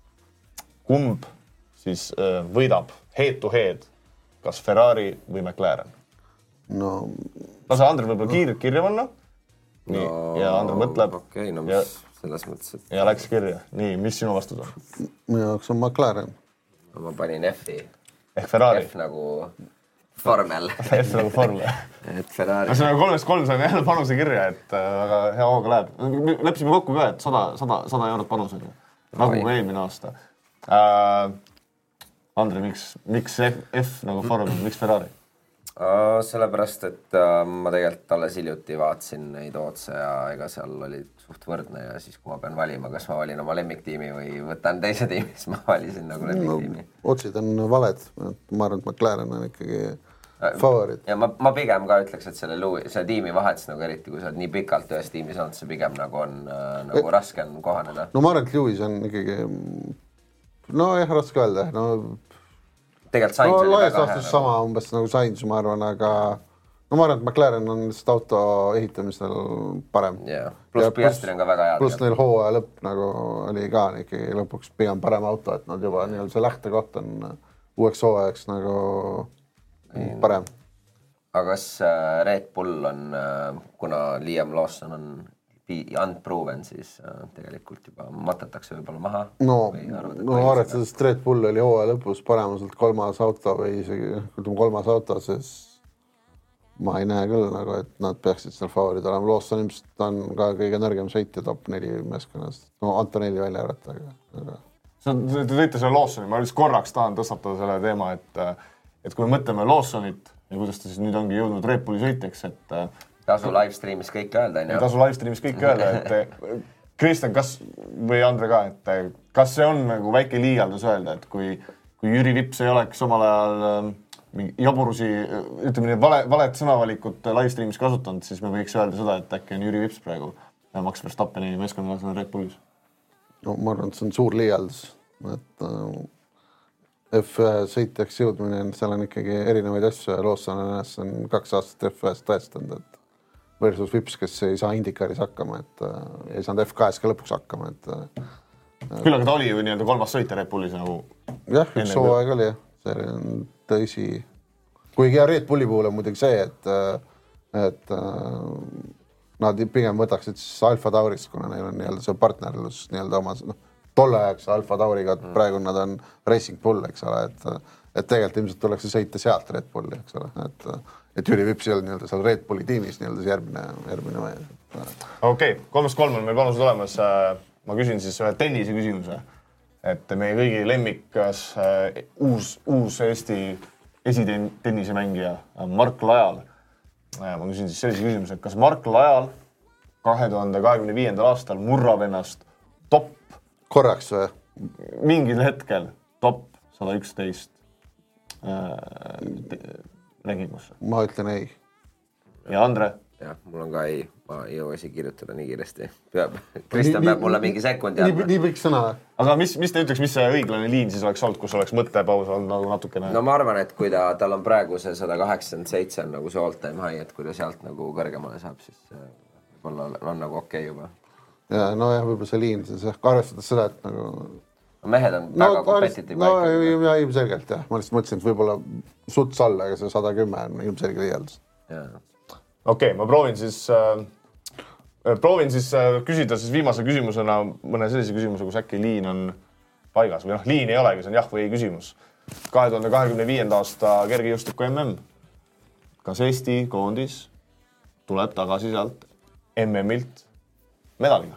kumb siis äh, võidab head to head, kas Ferrari või McLaren? No... Lase Andre võib-olla kiirelt kirja panna. Nii, no, ja Andre mõtleb. Okei, okay, no mis ja, selles mõttes, et... Ja läks kirja. Nii, mis sinu vastus on? Minu jaoks on McLaren. No, ma panin F-i. Ehk Ferrari? F nagu formel. F nagu formel. Et Ferrari. See on kolmest kolm, see on jälle panuse kirja, et väga hea hooga läheb. Lepsime kokku ka, et sada eurot panus on. Nagu ka eelmine aasta. Uh, Andre, miks, miks F, F nagu formel, miks Ferrari? Uh, sellepärast, et uh, ma tegelikult alles hiljuti vaatasin neid ootse ja ega seal oli suht võrdne ja siis kui ma pean valima, kas ma valin oma lemmiktiimi või võtan teise tiimi, siis ma valisin nagu lemmiktiimi. No, otsid on valed, ma arvan, et McLaren on ikkagi favoriit. Ja ma, ma pigem ka ütleks, et selle, Louis, selle tiimi vahetus nagu eriti, kui sa oled nii pikalt ühes tiimis olnud, see pigem nagu on uh, nagu e raske on kohaneda. No ma arvan, et Louis on ikkagi no jah, raske öelda, no tegelikult Sainz no, oli väga hea. Nagu... sama umbes nagu Sainz, ma arvan, aga no ma arvan, et McLaren on lihtsalt auto ehitamisel parem. Yeah. Plus Piastri on ka väga hea. Plus neil hooaja lõpp nagu oli ka ikkagi lõpuks pigem parem auto, et nad juba nii-öelda see lähtekoht on uueks hooajaks nagu parem. Aga kas Red Bull on, kuna Liam Lawson on unproven, siis tegelikult juba matatakse võib-olla maha. No, no arvestades, et Red Bull oli hooaja lõpus paremuselt kolmas auto või isegi kolmas auto, siis ma ei näe küll, nagu, et nad peaksid seal favorid olema. Lawson ilmselt on ka kõige nõrgem sõitja top neli meeskonnast. No Antonelli välja arvata. Aga... Te tõite selle Lawsoni, ma lihtsalt korraks tahan tõstatada selle teema, et, et kui me mõtleme Lawsonit ja kuidas ta siis nüüd ongi jõudnud Red Bulli sõitjaks, et tasu livestreamis kõik öelda. Ja tasu livestreamis kõik öelda, et Kristjan, kas, või Andre ka, et kas see on nagu väike liialdus öelda, et kui, kui Jüri Vips ei oleks omal ajal jaburusi, ütleme nii, vale, valet sõnavalikut livestreamis kasutanud, siis me võiks öelda seda, et äkki on Jüri Vips praegu Max Verstappeni meeskonnal Red Bullis. No ma arvan, et see on suur liialdus, et F üks sõitjaks jõudmine, seal on ikkagi erinevaid asju ja Lawson on kaks aastat F üks tõestanud, et versus Vips, kes ei saa Indikaaris hakkama, et ei saanud F kahes ka lõpuks hakkama, et küll aga ta oli ju nii-öelda kolmas sõitja Red Bullis nagu jah, üks hooaeg oli jah, see on tõsi. Kuigi Red Bulli puhul on muidugi see, et, et nad pigem võtaksid siis Alfa Taurist, kuna neil on nii-öelda see partnerlus nii-öelda oma, noh, tolle ajaks Alfa Tauriga, et praegu nad on Racing Bull, eks ole, et, et tegelikult ilmselt tuleks sõita sealt Red Bulli, eks ole, et, et Jüri Vips ei olnud nii-öelda seal Red Bulli tiimis nii-öelda see järgmine, järgmine või. Okei, okay, kolmas kolm on meil panused olemas. Ma küsin siis ühe tennise küsimuse, et meie kõigi lemmikas uus, uus Eesti esitennisemängija Mark Lajal. Ma küsin siis sellise küsimuse, et kas Mark Lajal kahe tuhande kahekümne viiendal aastal murrab ennast top korraks või? Mingil hetkel top sada üksteist rankingusse. Ma ütlen ei. Ja Andre? Jah, mul on ka ei. Ma ei jõuasi kirjutada nii kiiresti. Peab. Kristjan peab mulle mingi sekundi andma. Nii võiks sõna. Aga mis, mis te ütleks, mis see õiglane liin siis oleks olnud, kus oleks mõttepaus olnud nagu natukene? No ma arvan, et kui ta, tal on praegu see sada kaheksakümmend seitse on nagu see all time high, et kui ta sealt nagu kõrgemale saab, siis võib-olla on nagu okei juba. Ja, no jah, võib-olla see liin, siis arvestades seda, et nagu... Mehed on väga no, kompetitiiv. No ja ilmselgelt jah. Ma lihtsalt mõtlesin, et võib-olla suts alla, aga see sada kümme on ilmselge liialdus. Okei, ma proovin siis, äh, proovin siis äh, küsida siis viimase küsimusena mõne sellise küsimuse, kus äkki liin on paigas. Või noh, liin ei olegi, see on jah või ei küsimus. kahe tuhande kahekümne viienda aasta kergejõustiku M M. Kas Eesti koondis tuleb tagasi sealt M M-ilt medaliga?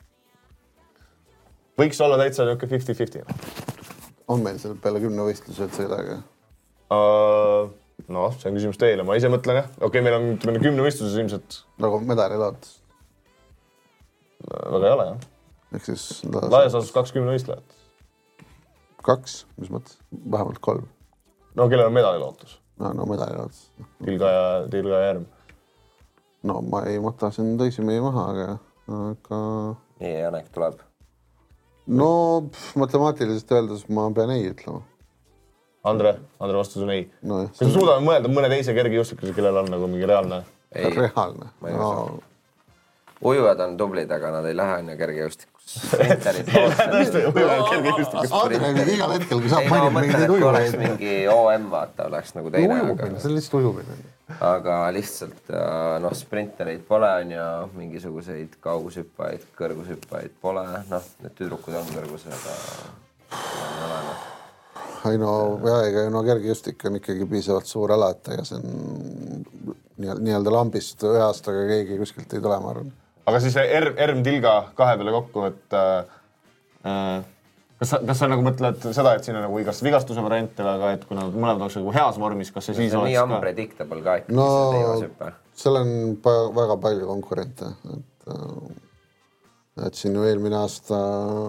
Võiks olla täitsa niuke fifty fifty. On meil seal peale kümne võistlused sõidaga? Uh, no, see on küsimus teile. Ma ise mõtlen, jah. Okei, okay, meil on ütleme, kümne võistluses ilmselt... Nagu medali lootus? Väga ei ole, jah. Ehk siis... Laias asus kaks kümne võistlejat. Kaks? Mis mõttes? Vähemalt kolm. No, kellel on medali lootus? No, no medali lootus. Tilga ja, Tilga ja Järm. No, ma ei mõta siin teisi meie maha, aga... aga... Nii, Janek tuleb. No, pff, matemaatiliselt öeldes ma pean ei ütlema. Andre, Andre vastus on ei. No, kas me suudame mõelda mõne teise kergejõustikuse, kellel on nagu mingi reaalne? Ei. Reaalne. No. Ujujad on tublid, aga nad ei lähe enne kergejõustikus. Sprinterid lootsid. Ujujad kergejõustikus. Andre nüüd igal hetkel, kui saab ei, mainib mingeid ujujaid. Ei, ma mõtlen, et kui oleks mingi O M, vaata, oleks nagu teine. Ujumine, see on lihtsalt ujumine. Aga lihtsalt, noh, sprintereid pole on ja mingisuguseid kaugusüppaid, kõrgushüppaid pole. Noh, need tüdrukud on kõrgused, aga ei ole, noh. Ei no, ega no kergejõustik on ikkagi piisavalt suur ala, et ega see on nii-öelda lambist ühe aastaga keegi kuskilt ei tule, ma arvan. Aga siis Erm, Erm Tilga kahe peale kokku, et äh, kas, kas sa nagu mõtled seda, et siin on nagu igast vigastuse variante, aga et kui nad mõlemad oleks nagu heas vormis, kas see siis see oleks nii unpredictable ka ikka, no, teivasüppe? Seal on pa väga palju konkurente, et, et siin ju eelmine aasta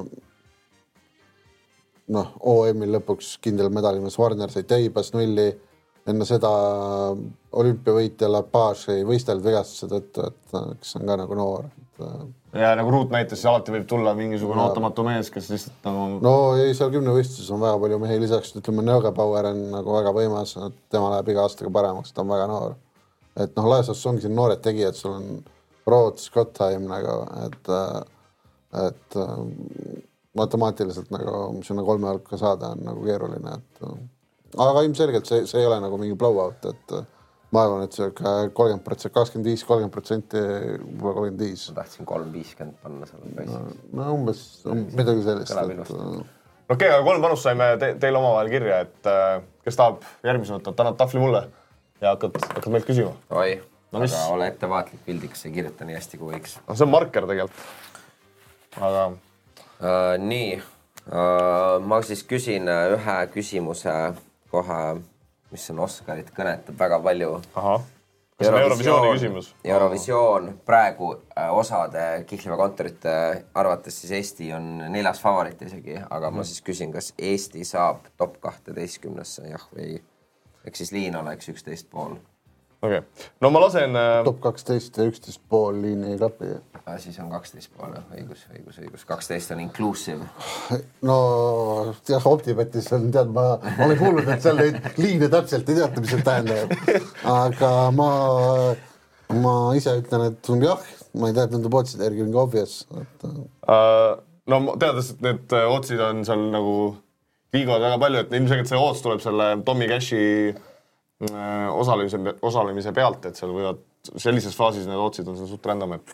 noh, O M-il lõpuks kindel medalimees Warner sai teibas nulli, enne seda olümpiavõitja Lapage ei võistelnud vigastuse tõttu, et kes on ka nagu noor. Et, ja nagu Ruut näitas, siis alati võib tulla mingisugune no, ootamatu mees, kes lihtsalt nagu... No ei, seal kümne võistluses on väga palju mehi, lisaks ütleme, Neuge Bauer on nagu väga võimas, et tema läheb iga aastaga paremaks, ta on väga noor. Et noh, laiasas ongi siin noored tegijad, sul on Root, Scottheim nagu, et, et matemaatiliselt nagu sinna kolme hulka saada on nagu keeruline, et aga ilmselgelt see, see ei ole nagu mingi blowout, et ma arvan, et see kolmkümmend protsenti, kakskümmend viis, kolmkümmend protsenti, kolmkümmend viis. Ma tahtsin kolm viiskümmend panna seal. No, no umbes midagi sellist. Et... Okei, aga kolm panust saime te teile omavahel kirja, et kes tahab järgmise võtta, annab tahvli mulle ja hakkad, hakkad meilt küsima. Oi, no, aga ole ettevaatlik pildiks, ei kirjuta nii hästi kui võiks. No, see on marker tegelikult. Aga... Uh, nii, uh, ma siis küsin ühe küsimuse kohe, mis on Oskarit kõnetab väga palju. Aha. Kas on Eurovisiooni küsimus? Eurovisioon praegu osade Kihliva kontorite arvates siis Eesti on neljas favoriit isegi, aga mm. ma siis küsin, kas Eesti saab top kahteteistkümnesse, jah või ei? Ehk siis liin oleks üksteist pool. Okei. Okay. No ma lasen... Top kaksteist ja üksteist pool liini ei klapi. Ah, siis on kaksteist pool, õigus, õigus, õigus. kaksteist on inclusive. No jah, Optibetis on, tead, ma olen kuulnud, et seal neid liine täpselt ei teata, mis see tähendab. Aga ma, ma ise ütlen, et jah, ma ei tea, et nende otside järgi mingi obvious. Et... Uh, no teades, et need otsid on seal nagu liiguvad väga palju, et ilmselgelt see ots tuleb selle Tommy Cashi osalemise, osalemise pealt, et seal võivad sellises faasis need otsid on seal suht random, et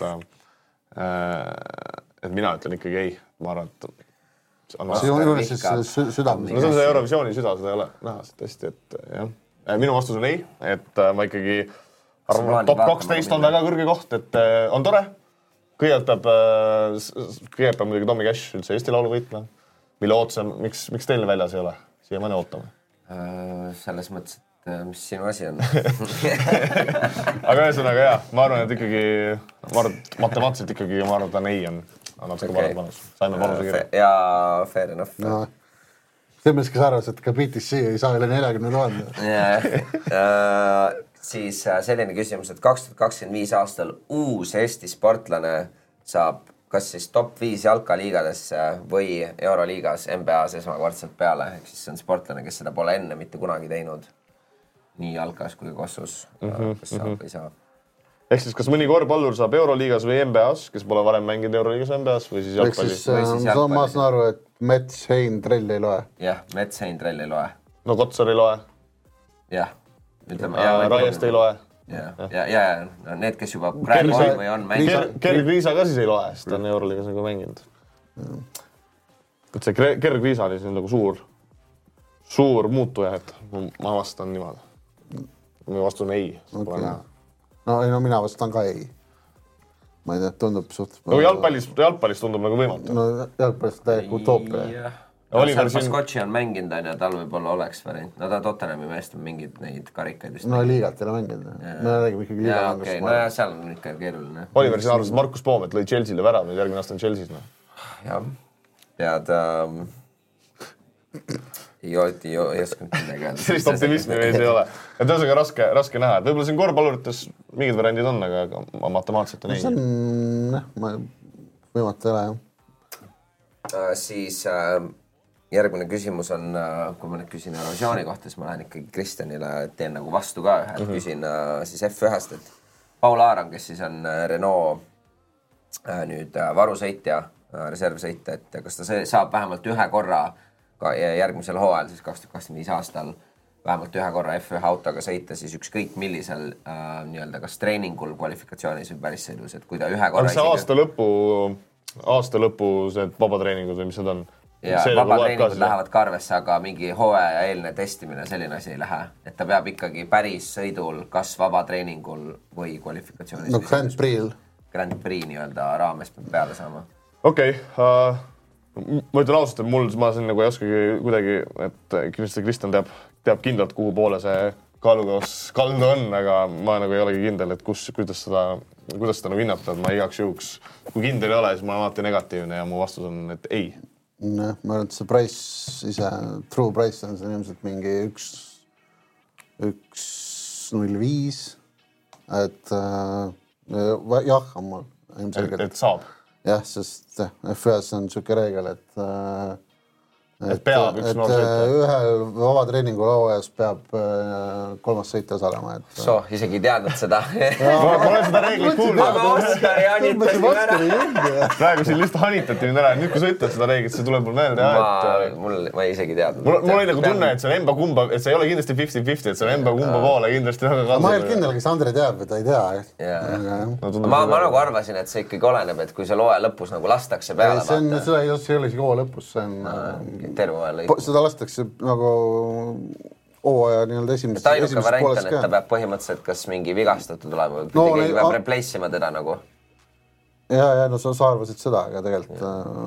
et mina ütlen ikkagi ei. Ma arvan, et see on juures siis südames. No see on see Eurovisiooni süda, seda ei ole näha tõesti, et jah. Minu vastus on ei, et ma ikkagi arvan, top kaksteist on väga kõrge koht, et on tore. Kõigepealt peab, kõigepealt peab muidugi Tommy Cash üldse Eesti laulu võitma. Mille ootus on, miks, miks teil väljas ei ole? Siia mõne ootame. Selles mõttes, et mis sinu asi on. Aga ühesõnaga jah, ma arvan, et ikkagi, ma arvan, et matemaatiliselt ikkagi, ma arvan, et ta ei on. On natuke okay. Parem panus. Saime panuse kirja. Ja fair enough. No, see mõnes, kes arvas, et ka B T C ei saa üle neljakümne tuhande. Yeah. Siis selline küsimus, et kaks tuhat kakskümmend viis aastal uus Eesti sportlane saab kas siis top viis jalkaliigadesse või Euroliigas N B A-s esmakordselt peale. Ehk siis see on sportlane, kes seda pole enne mitte kunagi teinud. Nii jalkas kui kossus, mm-hmm, kas saab mm-hmm. või saab. Ehk siis kas mõni korvpallur saab Euroliigas või N B A-s, kes pole varem mänginud Euroliigas või N B A-s või siis jalgpalli? Ehk siis äh, ma saan aru, et Mets, Hein, Trell ei loe. Jah, Mets, Hein, Trell ei loe. No Kotsar ei loe. Jah. Ütleme, äh, Raiest ei loe. Ja, ja, ja, ja need, kes juba praegu on või on mänginud. Kerg Riisa ka siis ei loe, sest ta on Euroliigas nagu mänginud. Et see Kerg Riisa oli siin nagu suur, suur muutuja, et ma vastan niimoodi. Ma vastan ei. Okay. No, no mina vastan ka ei. Ma ei tea, tundub suht... No jalgpallis, jalgpallis tundub nagu võimatu. No jalgpallis täiega utoopia. No, seal Paskotši on mänginud, on ja tal võib-olla oleks variant. No ta Tottenhami meest on mingid neid karikaid. No liigat ei ole mänginud. Me räägime ikkagi liiga ja, okay. No ja seal on ikka keeruline. Oliver siin arvas, et Markus Poomet lõi Chelsea'le vära, nüüd järgmine aasta on Chelsea's. No. Jah, pead... Ähm... Ei oskanud midagi. Sellist optimismi mees ei ole. Et ühesõnaga raske, raske näha. Et võib-olla siin korvpallurites mingid variandid on, aga matemaatiliselt on ei. See on... Jah, ma võimata ei ole, jah. Uh, siis... Uh... Järgmine küsimus on, kui ma nüüd küsin Eurovisiooni kohta, siis ma lähen ikkagi Kristjanile, teen nagu vastu ka ühe, mm-hmm. küsin siis F ühest, et Paul Aaram, kes siis on Renault nüüd varusõitja, reservsõitja, et kas ta saab vähemalt ühe korra ka järgmisel hooajal, siis kaks tuhat kakskümmend viis aastal vähemalt ühe korra F ühe autoga sõita siis ükskõik millisel äh, nii-öelda kas treeningul, kvalifikatsioonis või päris sõidus, et kui ta ühe korra... On see aasta lõpu, aasta lõpu see vabatreeningud või mis need on? Ja vabatreeningud lähevad ka arvesse, aga mingi hooaja ja eelne testimine, selline asi ei lähe. Et ta peab ikkagi päris sõidul, kas vabatreeningul või kvalifikatsioonis. No Grand Prix'l. Grand Prix nii-öelda raames peab peale saama. Okei. Okay, uh, ma ütlen ausalt, et mul ma siin nagu ei oskagi kuidagi, et kindlasti Kristjan teab, teab kindlalt, kuhu poole see kaalukoos kaldu on, aga ma nagu ei olegi kindel, et kus, kuidas seda, kuidas seda nagu hinnata, et ma igaks juhuks, kui kindel ei ole, siis ma olen alati negatiivne ja mu vastus on, et ei. No, ma arvan, et see price ise, true price on see ilmselt mingi üks, üks null viis, et äh, jah, on mul ilmselgelt. Et, et saab? Jah, sest F ühes on niisugune reegel, et äh, et peab üks noor sõita. Ühel vabatreeningul hooajas peab kolmas sõita osalema. Et... So, isegi teadnud seda. ma olen seda reeglit kuulnud. Aga Oskari hanitasin ära. Praegu siin lihtsalt hanitati mind ära. Nüüd, kui sa ütled seda reeglit, see tuleb mul meelde. Ma, et... mul, ma ei isegi teadnud. Mul, mul oli nagu tunne, et see on emba kumba, et see ei ole kindlasti viiskümmend viiskümmend, et see on emba kumba poole kindlasti väga kaasa. Ma ei ole kindel, kas Andre teab või ta ei tea. Aga... No, ma, ma nagu arvasin, et see ikkagi oleneb, et kui see loe lõpus nagu lastakse peale. See on, seda ei ole isegi hooaja lõpus, see on... terve aja lõikus. Seda lastakse nagu hooaja nii-öelda esimest, et ainuke variant on, et ta peab põhimõtteliselt kas mingi vigastatud tulema või no, keegi peab a... replace ima teda nagu. Ja, ja no sa, sa arvasid seda, aga tegelikult...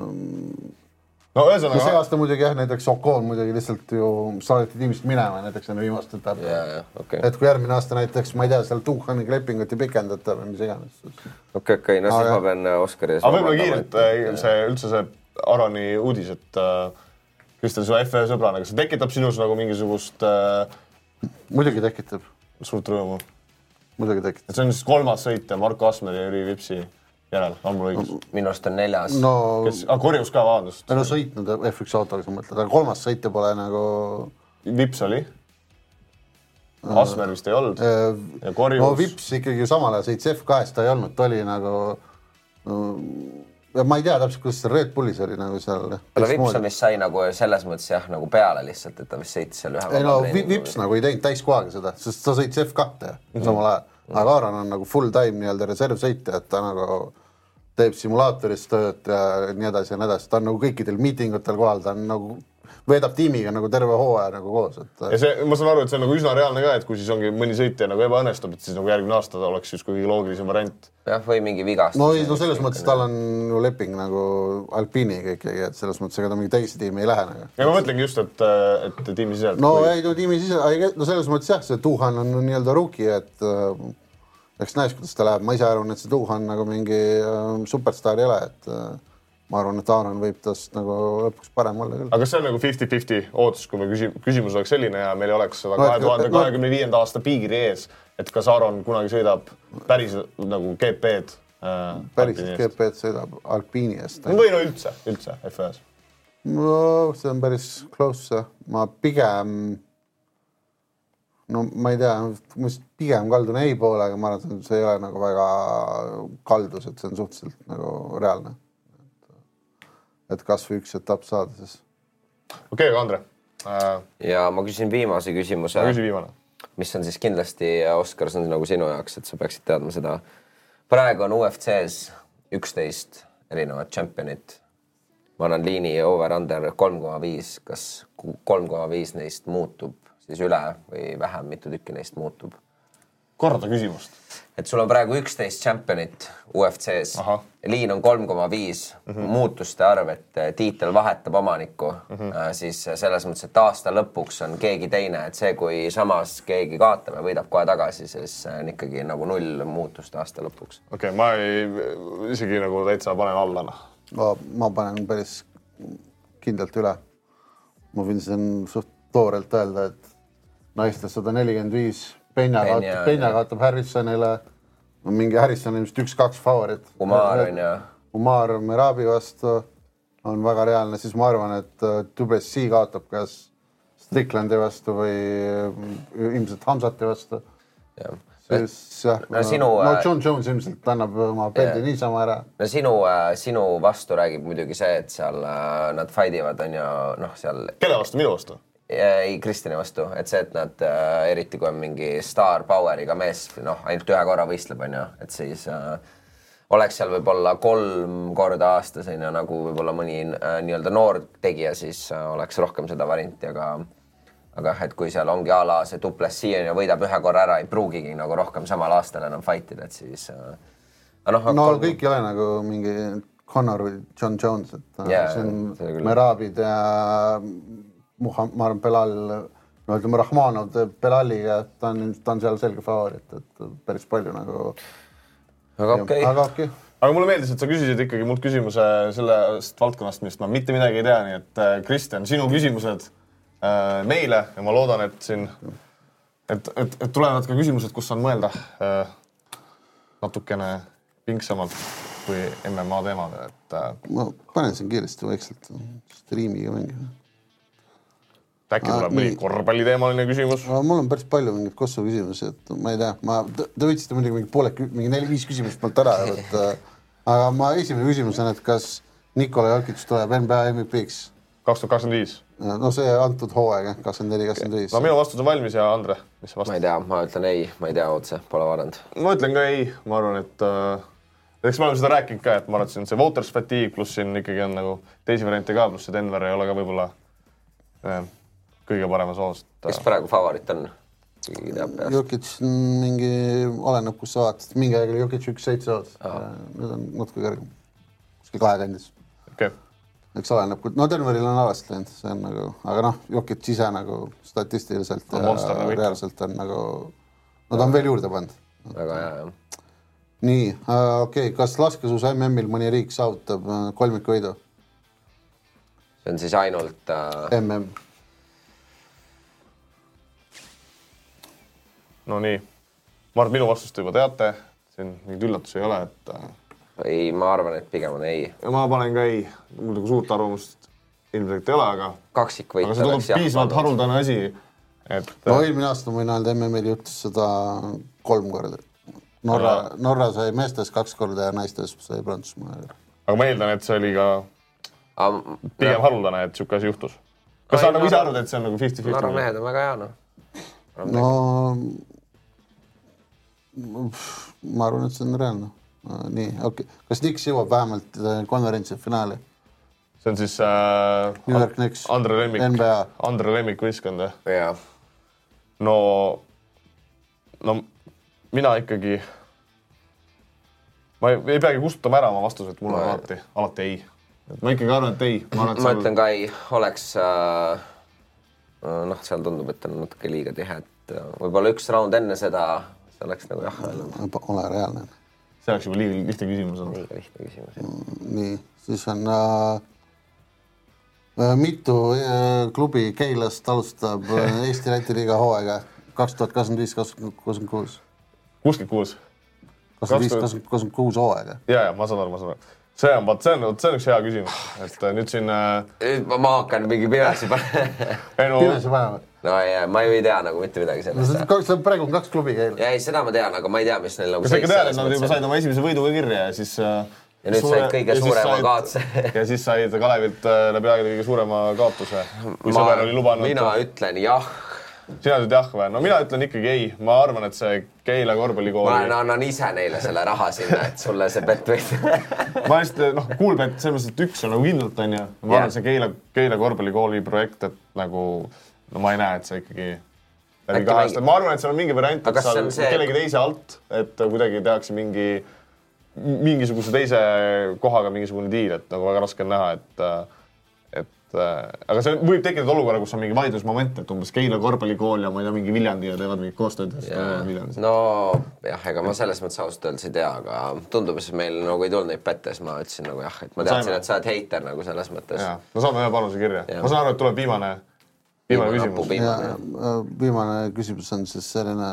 No ühesõnaga... See aasta muidugi jah, näiteks Ocon muidugi lihtsalt ju saadeti tiimist minema näiteks enne viimast etappi. Ja, ja, okay. Et kui järgmine aasta näiteks, ma ei tea, seal Tuhaniga lepingut ei pikendata või mis iganes. Okei, okei, no siis ma pean Oskari... Aga võib-olla kiirelt see, üldse see Aroni uudis, et Kristjan, su F ühe sõbrana, kas see tekitab sinus nagu mingisugust äh, muidugi tekitab. Suurt rõõmu. Muidugi tekitab. See on siis kolmas sõit Marko Asmeri ja Jüri Vipsi järel, on mul õigus? Minust on neljas. No, Kes, ah, korjus ka vaadust. No sõitnud F üks autoga, sa mõtled, aga kolmas sõitja pole nagu... Vips oli? Asmer vist ei olnud. Ja korjus... No Vips ikkagi samal ajal sõits F kahest ta ei olnud, ta oli nagu... No, ja ma ei tea täpselt, kuidas see Red Bullis oli nagu seal. Aga Vips on vist sai nagu selles mõttes jah, nagu peale lihtsalt, et ta vist sõitis seal ühe... Ei no Vips nagu ei teinud täiskohaga seda, sest ta sõits F kahte mm-hmm. samal ajal. Aga Aaron on nagu full time nii-öelda reservsõitja, et ta nagu teeb simulaatoris tööd ja nii edasi ja nii edasi. Ta on nagu kõikidel miitingutel kohal, ta on nagu veedab tiimiga nagu terve hooaja nagu koos. Et... Ja see, ma saan aru, et see on nagu üsna reaalne ka, et kui siis ongi mõni sõitja nagu ebaõnnestub, et siis nagu järgmine aasta oleks just kõige loogilisem variant. Jah, või mingi vigastus. No, no selles mõttes tal on ju leping nagu Alpiniga ikkagi, et selles mõttes ega ta mingi teisi tiimi ei lähe. Nagu. Ja ma mõtlengi just, et, et tiimi siselt. No kui... ei, no tiimi siselt, no selles mõttes jah, see Tuhan on nii-öelda ruki, et äh, eks näes, kuidas ta läheb. Ma ise arvan, et see Tuhan nagu mingi äh, superstar ei ole, et äh, ma arvan, et Aaron võib tast nagu lõpuks parem olla küll. Aga kas see on nagu viiskümmend viiskümmend ootus, kui me küsimus oleks selline ja meil oleks seda kahe tuhande kahekümne viienda aasta piigri ees, et kas Aaron kunagi sõidab päris nagu G P-d äh, päriselt G P-d sõidab Alpini eest. Või no üldse, üldse F ühes? No see on päris close. Ma pigem, no ma ei tea, ma pigem kaldun ei poole, aga ma arvan, et see ei ole nagu väga kaldus, et see on suhteliselt nagu reaalne. Et kas või üks etapp saada siis. Okei, aga Andre. Äh... Ja ma küsin viimase küsimuse. Ma küsin viimane. Mis on siis kindlasti, Oskar, see on nagu sinu jaoks, et sa peaksid teadma seda. Praegu on U F C-s üksteist erinevat championit. Ma annan liini over-under kolm koma viis. Kas kolm koma viis neist muutub siis üle või vähem, mitu tükki neist muutub? Korda küsimust. Et sul on praegu üksteist championit U F C-s. Aha. Liin on kolm koma viis. Mm-hmm. Muutuste arv, et tiitel vahetab omanikku. Mm-hmm. Siis selles mõttes, et aasta lõpuks on keegi teine. Et see, kui samas keegi kaotab ja võidab kohe tagasi, siis on ikkagi nagu null muutust aasta lõpuks. Okei, okay, ma ei, isegi nagu täitsa panen alla. Ma, ma panen päris kindlalt üle. Ma võin siin suht toorelt öelda, et naistes sada nelikümmend viis Penja kaotab, Penja kaotab Harrisonile, on mingi Harrison ilmselt üks-kaks favorit. Umar on ja... Umar Merabi vastu on väga reaalne, siis ma arvan, et Duplessis kaotab kas Stricklandi vastu või ilmselt Hamzati vastu. Ja. Siis, jah, no, sinu, no John Jones ilmselt annab oma peldi niisama ära. No sinu, sinu vastu räägib muidugi see, et seal nad fightivad on ja noh, seal... Kelle vastu, minu vastu? Ei, Kristjani vastu, et see, et nad äh, eriti kui on mingi star poweriga mees, noh, ainult ühe korra võistleb, on ju, et siis äh, oleks seal võib-olla kolm korda aastas, on ju, nagu võib-olla mõni äh, nii-öelda noor tegija, siis äh, oleks rohkem seda varianti, aga aga et kui seal ongi a la see Duplessis on ja võidab ühe korra ära, ei pruugigi nagu rohkem samal aastal enam fightida, et siis äh, no, no kolm... kõik ei ole nagu mingi Conor või John Jones, et yeah, see on Merabid ja Muhammad, ma arvan, Belal, no ütleme Rahmanov teeb Belaliga, ta on, ta on seal selge favorit, et päris palju nagu... Aga okei. Okay. Aga okei. Okay. Aga mulle meeldis, et sa küsisid ikkagi mult küsimuse sellest valdkonnast, millest ma mitte midagi ei tea, nii et Kristjan, sinu küsimused äh, meile ja ma loodan, et siin, et, et, et tulevad ka küsimused, kus on mõelda äh, natukene pingsamalt kui M M A teemad, et... Äh, ma panen siin kiiresti vaikselt striimiga mängima. Äkki tuleb mõni korvpalliteemaline küsimus? Mul on päris palju mingid kossu küsimusi, et ma ei tea, ma, te võtsite muidugi mingi poole, mingi neli-viis küsimust poolt ära, et, aga ma esimene küsimus on, et kas Nikola Jokic tuleb N B A M V P-ks? kaks tuhat kakskümmend viis. No see antud hooaeg, kakskümmend neli kakskümmend viis. No minu vastus on valmis ja Andre, mis vastus? Ma ei tea, ma ütlen ei, ma ei tea otse, pole varand. Ma ütlen ka ei, ma arvan, et äh, eks me oleme seda rääkinud ka, et ma arvan, et siin see voters fatigue pluss siin ikkagi on nagu teisi variante ka, pluss see Denver ei ole ka võib-olla äh, kõige parema soost. Kes praegu favorit on? Jokic mingi, oleneb, kus sa vaatad. Mingi aeg oli Jokic üks seitse oot. Nüüd on natuke kõrgem. Kuskil kahe kandis. Okay. Eks oleneb, no Denveril on alast läinud. See on nagu, aga noh, Jokic ise nagu statistiliselt ja reaalselt on nagu, no ta on veel juurde pannud. Väga hea, jah. Nii, okei, okay. Kas laskesuus M M-il mõni riik saavutab kolmikvõidu? See on siis ainult... Uh... M M. no nii, ma arvan, minu vastust juba teate, siin mingid üllatus ei ole, et... Ei, ma arvan, et pigem on ei. Ja ma panen ka ei, mul nagu suurt arvamust ilmselt ei ole, aga... Kaksikvõit aga see tundub piisavalt haruldane asi, et... No eelmine aasta ma võin öelda, M M L juhtis seda kolm korda. Norra, aga... Norra sai meestes kaks korda ja naistes sai Prantsusmaa. Aga ma eeldan, et see oli ka Am... pigem ja. haruldane, et siuke asi juhtus. Kas sa nagu ise arvad, et see on nagu viiskümmend viiskümmend? Norra mehed on väga hea, no. No... Ma arvan, et see on reaalne. Nii, okei. Okay. Kas Knicks jõuab vähemalt konverentsi finaali? See on siis äh, New York Knicks, Andre Lemmik, N B A. Andre Lemmik võistkond. Jaa. No, no mina ikkagi... Ma ei, ei peagi kustutama ära oma vastus, et mul on alati, alati ei. Et ma ikkagi arvan, et ei. Ma, arvan, et ma seal... ütlen ka ei. Oleks... Äh, noh, seal tundub, et on natuke liiga tihe. Et võib-olla üks round enne seda, see oleks nagu jah. Ole reaalne. See oleks juba liiga lihtne küsimus. Liiga lihtne küsimus, jah. Nii, siis on äh, mitu äh, klubi Keilast alustab Eesti-Läti liiga hooaega kaks tuhat kakskümmend viis kakskümmend kuus. kuuskümmend kuus. kakskümmend viis kakskümmend kuus hooaega. Jaa, jaa, ma saan aru, ma saan aru. See on, vaat, see on, see on üks hea küsimus. Et nüüd siin... Äh... Ma hakkan mingi pimesi panema. Pimesi panema. No ei, ma ju ei tea nagu mitte midagi sellest. No, see on praegu on kaks klubi Keil. Ja ei, seda ma tean, aga ma ei tea, mis neil nagu seis. Kas ikka tead, et nad juba said oma esimese võiduga kirja ja siis... Ja nüüd suure, said kõige suurema said, kaotuse. Ja siis said Kalevilt läbi aegade kõige suurema kaotuse. Kui ma, sõber oli lubanud... Mina ütlen jah. Sina ütled jah või? No mina ütlen ikkagi ei. Ma arvan, et see Keila korvpallikooli... Ma annan ise neile selle raha sinna, et sulle see pett võid. Ma lihtsalt, noh, kuulbett selles mõttes, et üks on nagu kindlalt on ja ma arvan, see Keila, Keila korvpallikooli projekt, et nagu... No ma ei näe, et see ikkagi... Kahest, ma arvan, et seal on mingi variant, et seal see... kellegi teise alt, et kuidagi tehakse mingi, mingisuguse teise kohaga mingisugune diil, et nagu väga raske on näha, et, et aga see võib tekkida olukorra, kus on mingi vaidlusmoment, et umbes Keila korvpallikool ja ma ei tea, mingi Viljandi ja teevad mingit koostööd. No jah, ega ma selles mõttes ausalt öeldes ei tea, aga tundub, et meil nagu ei tulnud neid pättes, ma ütlesin nagu jah, et ma teadsin, et sa oled heiter nagu selles mõttes. Ja. No saame ühe panuse kirja. Ja. Ma saan aru, et tuleb viimane Viimane küsimus. Viimane. viimane küsimus on siis selline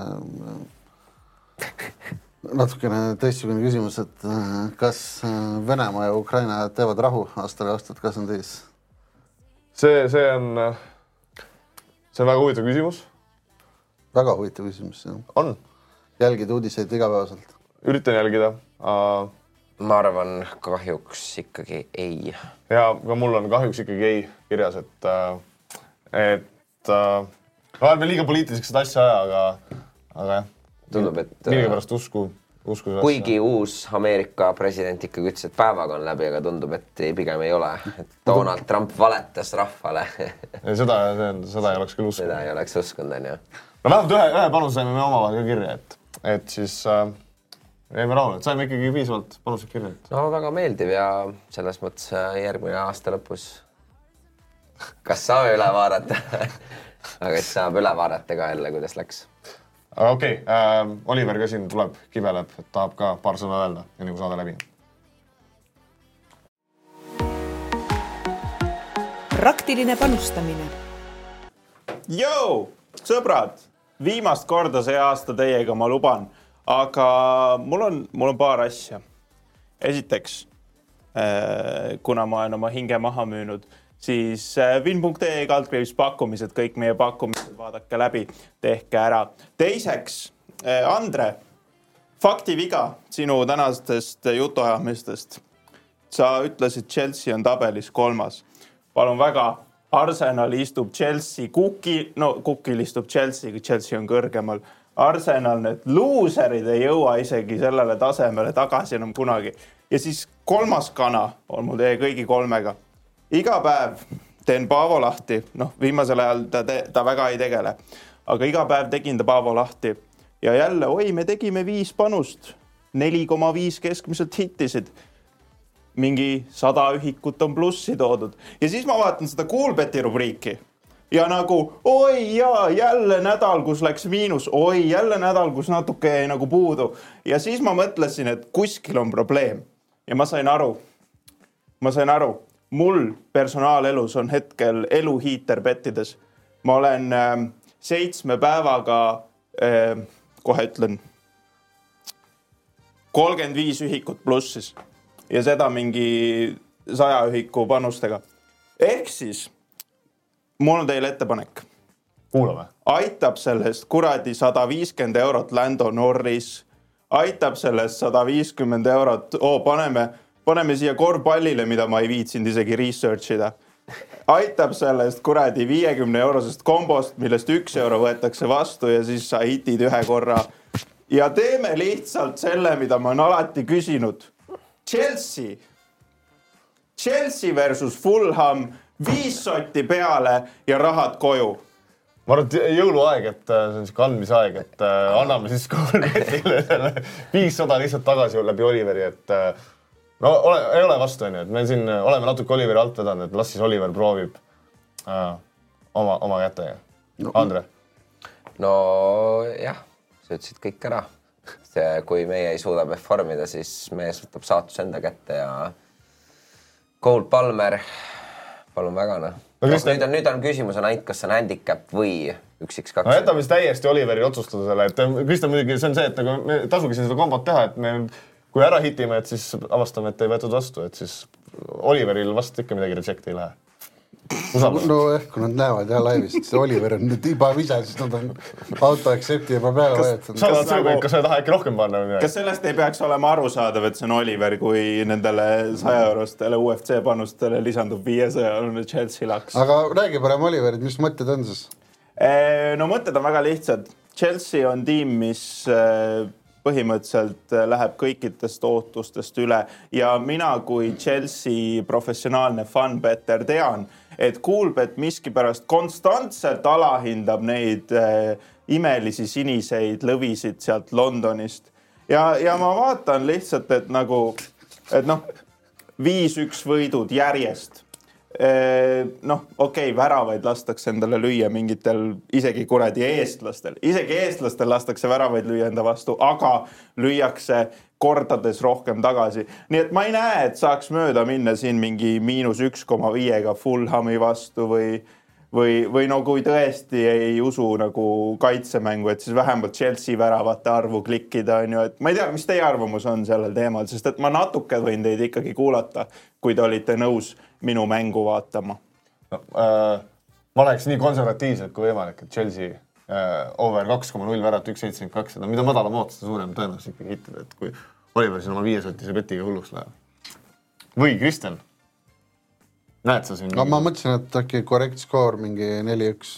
natukene teistsugune küsimus, et kas Venemaa ja Ukraina teevad rahu aastal kaks tuhat kakskümmend viis? See, see on, see on väga huvitav küsimus. Väga huvitav küsimus, jah. On. Jälgid uudiseid igapäevaselt? Üritan jälgida. Uh... Ma arvan kahjuks ikkagi ei. Ja ka mul on kahjuks ikkagi ei kirjas, et... Uh... et äh, oleme liiga poliitiliseks seda asja aja, aga, aga jah, tundub, et millegi pärast usku, usku seda kuigi asja. Uus Ameerika president ikkagi ütles, et päevaga on läbi, aga tundub, et pigem ei ole. Et Donald Trump valetas rahvale. Ja seda, seda ei oleks küll uskunud. Seda ei oleks uskunud, on ju. No vähemalt ühe, ühe panuse saime me omavahel ka kirja, et, et siis äh, jäime rahule, et saime ikkagi piisavalt panused kirja. Et... No väga meeldiv ja selles mõttes järgmine aasta lõpus kas saab üle vaadata? Aga siis saab üle vaadata ka jälle, kuidas läks. Aga okei, okay. äh, Oliver ka siin tuleb, kibeleb, et tahab ka paar sõna öelda, enne kui saada läbi. Praktiline panustamine. Jou, sõbrad! Viimast korda see aasta teiega ma luban, aga mul on, mul on paar asja. Esiteks, äh, kuna ma olen oma hinge maha müünud, siis win punkt ee kaldkriips pakkumised, kõik meie pakkumised, vaadake läbi, tehke ära. Teiseks, Andre, faktiviga sinu tänastest jutuajamistest. Sa ütlesid, Chelsea on tabelis kolmas. Palun väga, Arsenal istub Chelsea, Kuki, no Kukil istub Chelsea, kui Chelsea on kõrgemal. Arsenal, need luuserid ei jõua isegi sellele tasemele tagasi enam kunagi. Ja siis kolmas kana on mul teie kõigi kolmega. Iga päev teen Paavo lahti, noh viimasel ajal ta, te, ta väga ei tegele, aga iga päev tegin ta Paavo lahti ja jälle, oi, me tegime viis panust, neli koma viis keskmiselt hittisid, mingi sada ühikut on plussi toodud ja siis ma vaatan seda Coolbeti rubriiki ja nagu, oi jaa, jälle nädal, kus läks miinus, oi, jälle nädal, kus natuke jäi nagu puudu ja siis ma mõtlesin, et kuskil on probleem ja ma sain aru, ma sain aru, mul personaalelus on hetkel eluhiiter pettides. Ma olen äh, seitsme päevaga äh, kohe ütlen, kolmkümmend viis ühikut plussis ja seda mingi saja ühiku panustega. Ehk siis, mul on teile ettepanek. Kuulame. Aitab sellest kuradi sada viiskümmend eurot Lando Norris, aitab sellest sada viiskümmend eurot, oo, paneme, paneme siia korvpallile, mida ma ei viitsinud isegi researchida. Aitab sellest kuradi viiekümne eurosest kombost, millest üks euro võetakse vastu ja siis sa hitid ühe korra. Ja teeme lihtsalt selle, mida ma olen alati küsinud. Chelsea. Chelsea versus Fulham, viis sotti peale ja rahad koju. Ma arvan, et jõuluaeg, et see on siuke andmisaeg, et anname siis Korvetile selle viissada lihtsalt tagasi läbi Oliveri, et no ole, ei ole vastu, on ju, et me siin oleme natuke Oliveri alt vedanud, et las siis Oliver proovib äh, oma, oma kätega. No. Andre? No jah, sa ütlesid kõik ära. See, kui meie ei suuda performida, siis mees võtab saatus enda kätte ja Cole Palmer, palun väga, noh. No, no, nüüd, on, nüüd on küsimus on ainult, kas see on handicap või üks X kaks. No jätame siis täiesti Oliveri otsustada selle, et Kristjan muidugi see on see, et nagu me tasugi seda kombot teha, et me kui ära hitime, et siis avastame, et ei võetud vastu, et siis Oliveril vast ikka midagi rejecti ei lähe. Usaldame. No ehk, kui nad näevad jah laivis, et see Oliver on nüüd juba vise, siis nad on auto accepti juba peale võetud. Sa oled nagu, kas sa taha äkki rohkem panna? Kas sellest ei peaks olema arusaadav, et see on Oliver, kui nendele saja eurostele U F C panustele lisandub viiesaja Chelsea laks? Aga räägi parem Oliverit, mis mõtted on siis? No mõtted on väga lihtsad. Chelsea on tiim, mis põhimõtteliselt läheb kõikidest ootustest üle ja mina kui Chelsea professionaalne fanbetter tean, et Coolbet miski pärast konstantselt alahindab neid äh, imelisi siniseid lõvisid sealt Londonist. Ja, ja ma vaatan lihtsalt, et nagu, et noh, viis üks võidud järjest. Noh, okei, okay, väravaid lastakse endale lüüa mingitel isegi kuradi eestlastel. Isegi eestlastel lastakse väravaid lüüa enda vastu, aga lüüakse kordades rohkem tagasi. Nii et ma ei näe, et saaks mööda minna siin mingi miinus üks koma viiega Fulhami vastu või, või, või no kui tõesti ei usu nagu kaitsemängu, et siis vähemalt Chelsea väravate arvu klikkida. On ju, et ma ei tea, mis teie arvamus on sellel teemal, sest et ma natuke võin teid ikkagi kuulata, kui te olite nõus minu mängu vaatama. No, äh, ma oleks nii konservatiivselt kui võimalik, et Chelsea äh, over kaks koma null värat üks seitsekümmend kaks, mida madalam ootus, suurem tõenäoliselt ikkagi hittida, et kui Oliver siin oma viiesotise petiga hulluks läheb. Või Kristjan? Näed sa siin? No, ma mõtlesin, et äkki korrekt skoor mingi neli üks.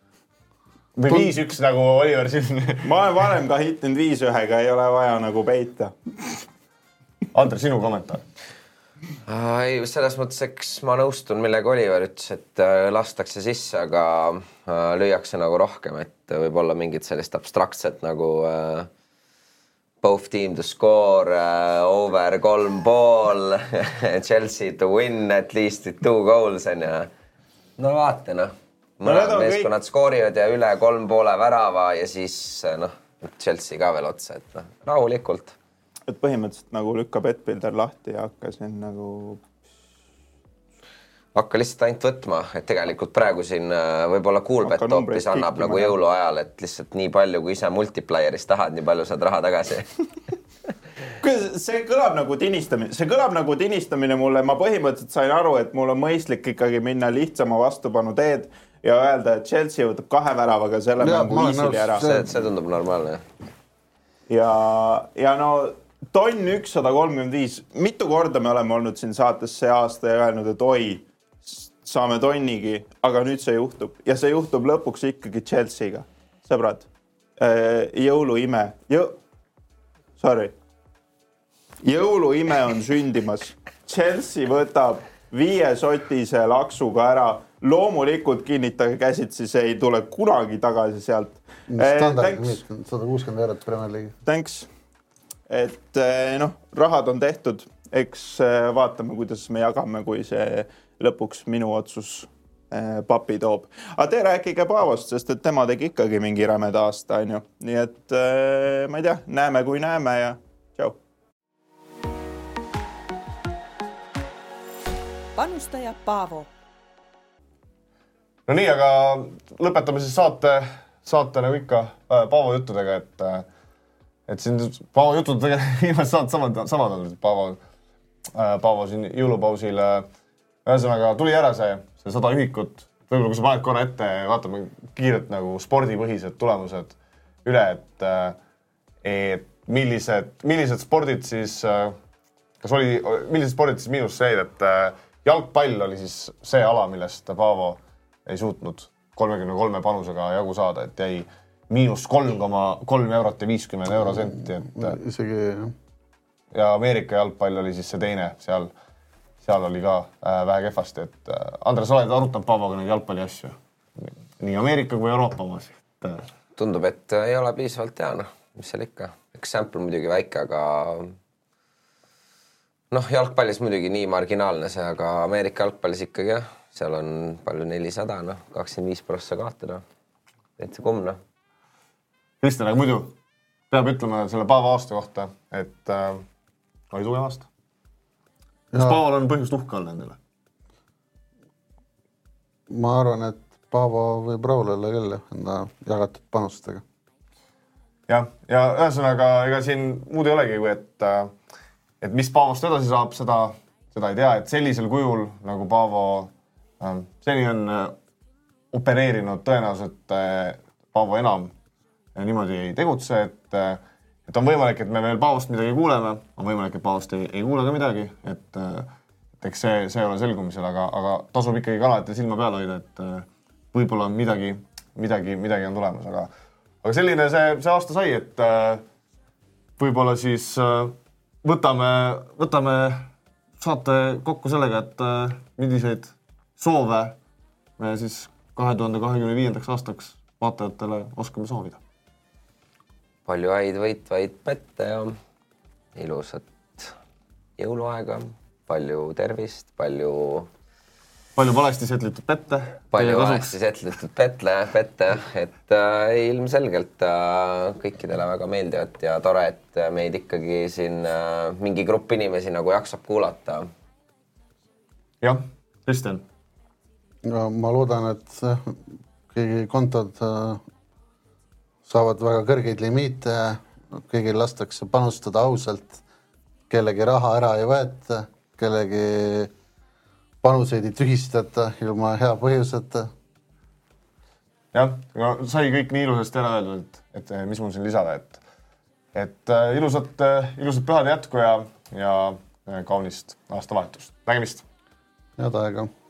Või viis üks nagu Oliver siin. Ma olen varem ka hittinud viis ühega, ei ole vaja nagu peita. Andre, sinu kommentaar. Ei, selles mõttes, eks ma nõustun, millega Oliver ütles, et lastakse sisse, aga lüüakse nagu rohkem, et võib olla mingid sellist abstraktset nagu uh, both team to score, uh, over kolm pool, Chelsea to win at least two goals. Ja. No vaate, noh. Mõned meeskonnad skoorivad ja üle kolm poole värava ja siis noh, Chelsea ka veel otsa, et noh, rahulikult. Et põhimõtteliselt nagu lükka betbuilder lahti ja hakka siin nagu... Hakka lihtsalt ainult võtma, et tegelikult praegu siin võib-olla Coolbet hoopis annab nagu jõuluajal, et lihtsalt nii palju, kui ise multiplayeris tahad, nii palju saad raha tagasi. See kõlab nagu tinistamine, see kõlab nagu tinistamine mulle, ma põhimõtteliselt sain aru, et mul on mõistlik ikkagi minna lihtsama vastupanu teed ja öelda, et Chelsea võtab kahe väravaga selle ja, mängu viisili ära. See, see tundub normaalne. Ja, ja no tonn ükssada kolmkümmend viis, mitu korda me oleme olnud siin saates see aasta ja öelnud, et oi, saame tonnigi, aga nüüd see juhtub. Ja see juhtub lõpuks ikkagi Chelsea'ga. Sõbrad, jõuluime, jõ... sorry, jõuluime on sündimas. Chelsea võtab viie sotise laksuga ära. Loomulikult kinnitage käsitsi, see ei tule kunagi tagasi sealt. Standard eh, sada kuuskümmend eurot Premier League. Thanks. Et noh, rahad on tehtud. Eks vaatame, kuidas me jagame, kui see lõpuks minu otsus papi toob. Aga te rääkige Paavost, sest et tema tegi ikkagi mingi rämeda aasta. On ju. Nii et ma ei tea, näeme kui näeme ja tšau. Panustaja Paavo. No nii, aga lõpetame siis saate, saate nagu ikka Paavo juttudega, et et siin Paavo jutud tegelikult viimased saad samad, samad olnud, Paavo, äh, Paavo siin jõulupausil äh, ühesõnaga tuli ära see, see sada ühikut. Võib-olla kui sa paned korra ette, vaatame kiirelt nagu spordipõhised tulemused üle, et, et millised, millised spordid siis, kas oli, millised spordid siis miinus jäid, et jalgpall oli siis see ala, millest Paavo ei suutnud kolmekümne kolme panusega jagu saada, et jäi miinus kolm koma kolm eurot ja viiskümmend eurosenti. Et... Isegi... Ja Ameerika jalgpall oli siis see teine seal. Seal oli ka äh, vähe kehvasti, et äh, Andres, oled arutanud Paavoga neid jalgpalli asju? Nii Ameerika kui Euroopa omas. Et, äh... Tundub, et ei ole piisavalt teana, mis seal ikka. Üks sample muidugi väike, aga noh, jalgpallis muidugi nii marginaalne see, aga Ameerika jalgpallis ikkagi jah. Seal on palju nelisada, noh, kakskümmend viis prossa kaotada. Et see kumna. Kristjan, aga muidu peab ütlema selle Paavo aasta kohta, et äh, oli tugev aasta. Kas Paaval on põhjust uhke olla endale? Ma arvan, et Paavo võib rahul olla küll enda jagatud panustega. Jah, ja ühesõnaga, ega siin muud ei olegi, kui et, et mis Paavost edasi saab, seda, seda ei tea, et sellisel kujul, nagu Paavo äh, seni on opereerinud tõenäoliselt äh, Paavo enam ja niimoodi ei tegutse, et äh, Et on võimalik, et me veel Paavost midagi kuuleme, on võimalik, et Paavost ei, ei kuule ka midagi, et, et eks see, see ei ole selgumisel, aga, aga tasub ikkagi alati silma peal hoida, et võib-olla on midagi, midagi, midagi on tulemas, aga, aga selline see, see aasta sai, et võib-olla siis võtame, võtame saate kokku sellega, et milliseid soove me siis kahe tuhande kahekümne viiendaks aastaks vaatajatele oskame soovida. Palju häid võitvaid pette ja ilusat jõuluaega, palju tervist, palju... Palju valesti setlitud pette. Palju valesti setlitud petle, pette, et äh, ilmselgelt äh, kõikidele väga meeldivad ja tore, et meid ikkagi siin äh, mingi grupp inimesi nagu jaksab kuulata. Jah, Kristjan. No, ma loodan, et kõigi kontod... Äh... saavad väga kõrgeid limiite, kõigil lastakse panustada ausalt, kellegi raha ära ei võeta, kellegi panuseid ei tühistata ilma hea põhjuseta. Jah, no, sai kõik nii ilusasti ära öeldud, et, et mis mul siin lisada, et, et uh, ilusat, uh, ilusat pühade jätku ja, ja kaunist aastavahetust. Nägemist! Head aega!